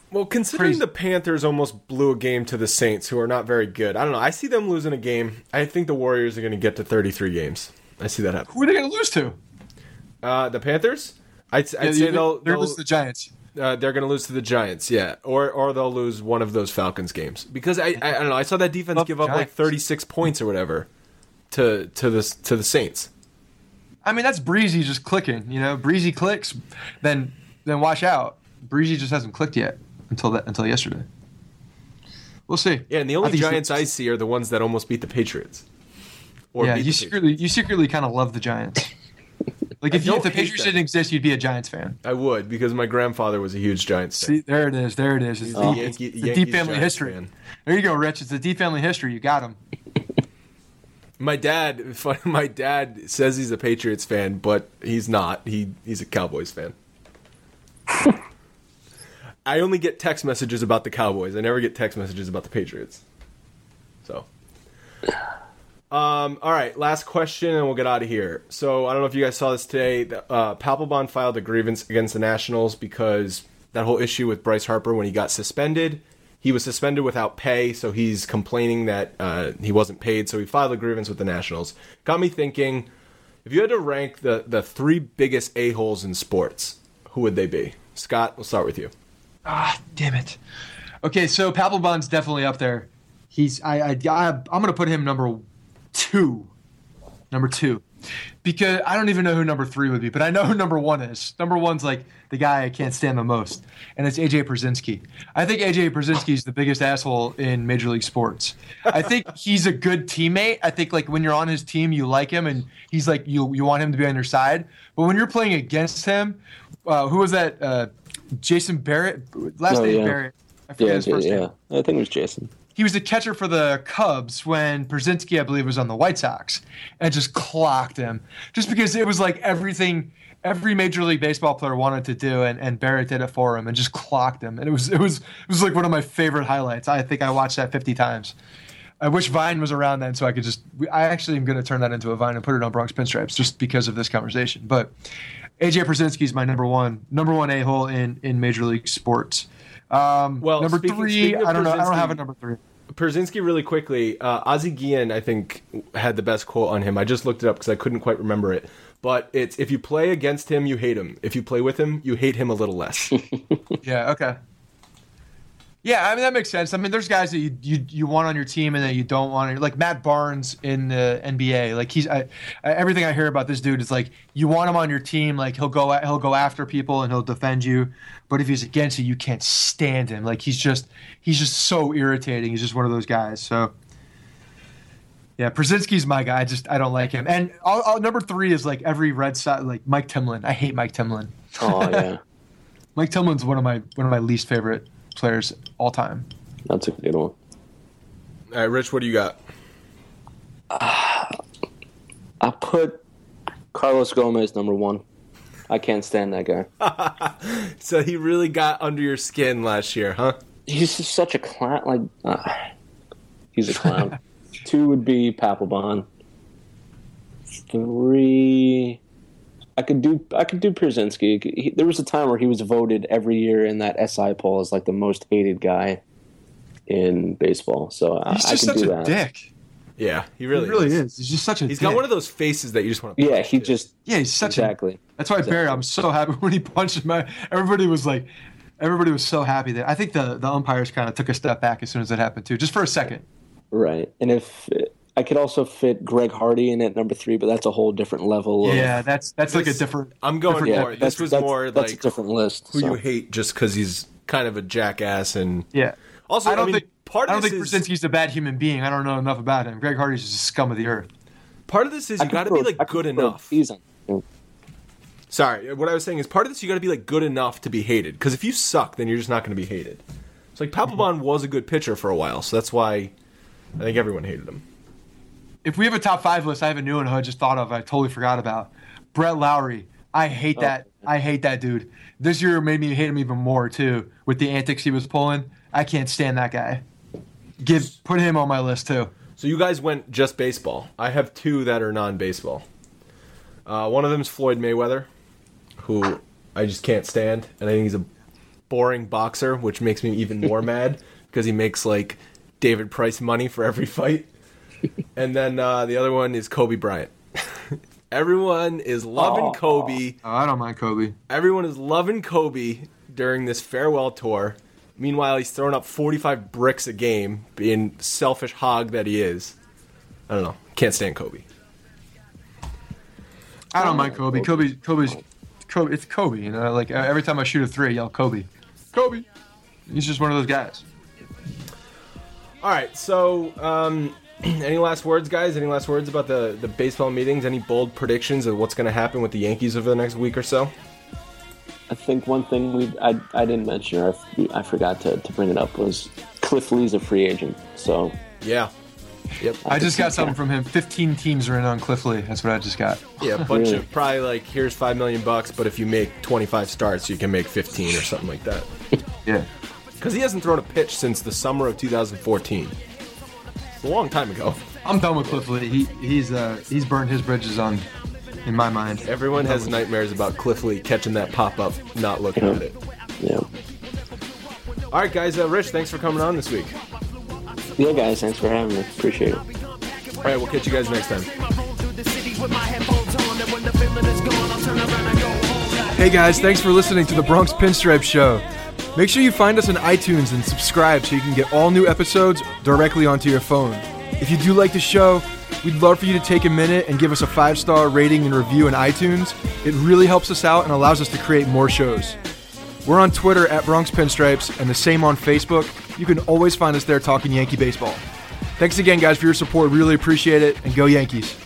Well, considering the Panthers almost blew a game to the Saints, who are not very good, I don't know. I see them losing a game. I think the Warriors are going to get to 33 games. I see that happen. Who are they going to lose to? The Panthers? I'd say they'll lose to the Giants. They're going to lose to the Giants, yeah, or they'll lose one of those Falcons games because I don't know. I saw that defense give up like 36 points or whatever to the Saints. I mean, that's Breezy just clicking. You know, Breezy clicks, then watch out. Breezy just hasn't clicked yet until yesterday. We'll see. Yeah, and the only Giants I see are the ones that almost beat the Patriots. You secretly kind of love the Giants. Like if the Patriots didn't exist, you'd be a Giants fan. I would, because my grandfather was a huge Giants fan. See, there it is. It's the deep family history. Fan. There you go, Rich. It's the deep family history. You got him. My dad says he's a Patriots fan, but he's not. He's a Cowboys fan. I only get text messages about the Cowboys. I never get text messages about the Patriots. So, all right, last question, and we'll get out of here. So, I don't know if you guys saw this today. Papelbon filed a grievance against the Nationals because that whole issue with Bryce Harper when he got suspended. He was suspended without pay, so he's complaining that he wasn't paid, so he filed a grievance with the Nationals. Got me thinking, if you had to rank the three biggest a-holes in sports, who would they be? Scott, we'll start with you. Ah, damn it. Okay, so Papelbon's definitely up there. I'm going to put him number two. Because I don't even know who number 3 would be, but I know who number 1 is. Number 1's like the guy I can't stand the most, and it's AJ Pierzynski. I think AJ Pierzynski is the biggest asshole in Major League Sports. I think he's a good teammate. I think like when you're on his team, you like him, and he's like you want him to be on your side. But when you're playing against him, who was that? Jason Barrett, Barrett. I forget his first name. I think it was Jason. He was the catcher for the Cubs when Pierzynski, I believe, was on the White Sox, and just clocked him. Just because it was like everything every Major League Baseball player wanted to do, and Barrett did it for him and just clocked him. And it was like one of my favorite highlights. I think I watched that 50 times. I wish Vine was around then so I could just – I actually am going to turn that into a Vine and put it on Bronx Pinstripes just because of this conversation. But AJ Pierzynski is my number one a-hole in Major League Sports. Number 3, I don't know. I don't have a number 3. Pierzynski, really quickly, Ozzie Guillen, I think, had the best quote on him. I just looked it up because I couldn't quite remember it. But it's, if you play against him, you hate him. If you play with him, you hate him a little less. Yeah, okay. Yeah, I mean, that makes sense. I mean, there's guys that you want on your team and that you don't want. Like Matt Barnes in the NBA. Like everything I hear about this dude is like you want him on your team. Like he'll go after people and he'll defend you. But if he's against you, you can't stand him. Like he's just so irritating. He's just one of those guys. So yeah, Pierzynski's my guy. I don't like him. And number 3 is like every Red Sox, like Mike Timlin. I hate Mike Timlin. Oh yeah, Mike Timlin's one of my least favorite players all time. That's a good one. All right, Rich, what do you got? I put Carlos Gomez number 1. I can't stand that guy. So he really got under your skin last year, huh? He's just such a clown. He's a clown. 2 would be Papelbon. 3, I could do Pierzynski. There was a time where he was voted every year in that SI poll as like the most hated guy in baseball. So he's I just can such do a that. dick. Yeah, he really is. He's just such a. He's dick. got one of those faces that you just want to. Yeah, he just. Yeah, he's such exactly. That's why Barry. I'm so happy when he punched him. Everybody was so happy that I think the umpires kind of took a step back as soon as it happened too, just for a second. Right, and if I could also fit Greg Hardy in at number 3, but that's a whole different level. Yeah, that's like a different. I'm going different, more. This was more that's like a different list. Who you hate just because he's kind of a jackass and yeah. Also, I don't think Pierzynski's a bad human being. I don't know enough about him. Greg Hardy's just a scum of the earth. Part of this is you got to be like good enough. Sorry, what I was saying is part of this you got to be like good enough to be hated. Because if you suck, then you're just not going to be hated. It's like Papelbon was a good pitcher for a while, so that's why I think everyone hated him. If we have a top 5 list, I have a new one who I just thought of. I totally forgot about Brett Lowry. I hate that. I hate that dude. This year made me hate him even more too with the antics he was pulling. I can't stand that guy. Put him on my list too. So you guys went just baseball. I have 2 that are non-baseball. One of them is Floyd Mayweather, who I just can't stand, and I think he's a boring boxer, which makes me even more mad because he makes like David Price money for every fight. And then the other one is Kobe Bryant. Everyone is loving Kobe. Oh, I don't mind Kobe. Everyone is loving Kobe during this farewell tour. Meanwhile, he's throwing up 45 bricks a game, being selfish hog that he is. I don't know. Can't stand Kobe. I don't mind Kobe. Kobe's Kobe. It's Kobe. You know, like every time I shoot a three, I yell Kobe. Kobe. He's just one of those guys. All right. So, any last words, guys? Any last words about the baseball meetings? Any bold predictions of what's going to happen with the Yankees over the next week or so? I think one thing I didn't mention, or I forgot to bring it up, was Cliff Lee's a free agent. So yeah. Yep. I just got something from him. 15 teams are in on Cliff Lee. That's what I just got. Yeah, a bunch of probably like, here's $5 million, but if you make 25 starts, you can make 15 or something like that. Yeah. Because he hasn't thrown a pitch since the summer of 2014. It's a long time ago. I'm done with Cliff Lee. He's burned his bridges on, in my mind. Everyone has nightmares about Cliff Lee catching that pop-up, not looking at it. Yeah. All right, guys. Rich, thanks for coming on this week. Yeah, guys, thanks for having me. Appreciate it. All right, we'll catch you guys next time. Hey guys, thanks for listening to the Bronx Pinstripe Show. Make sure you find us on iTunes and subscribe so you can get all new episodes directly onto your phone. If you do like the show, we'd love for you to take a minute and give us a 5-star rating and review in iTunes. It really helps us out and allows us to create more shows. We're on Twitter at Bronx Pinstripes and the same on Facebook. You can always find us there talking Yankee baseball. Thanks again, guys, for your support. Really appreciate it, and go Yankees.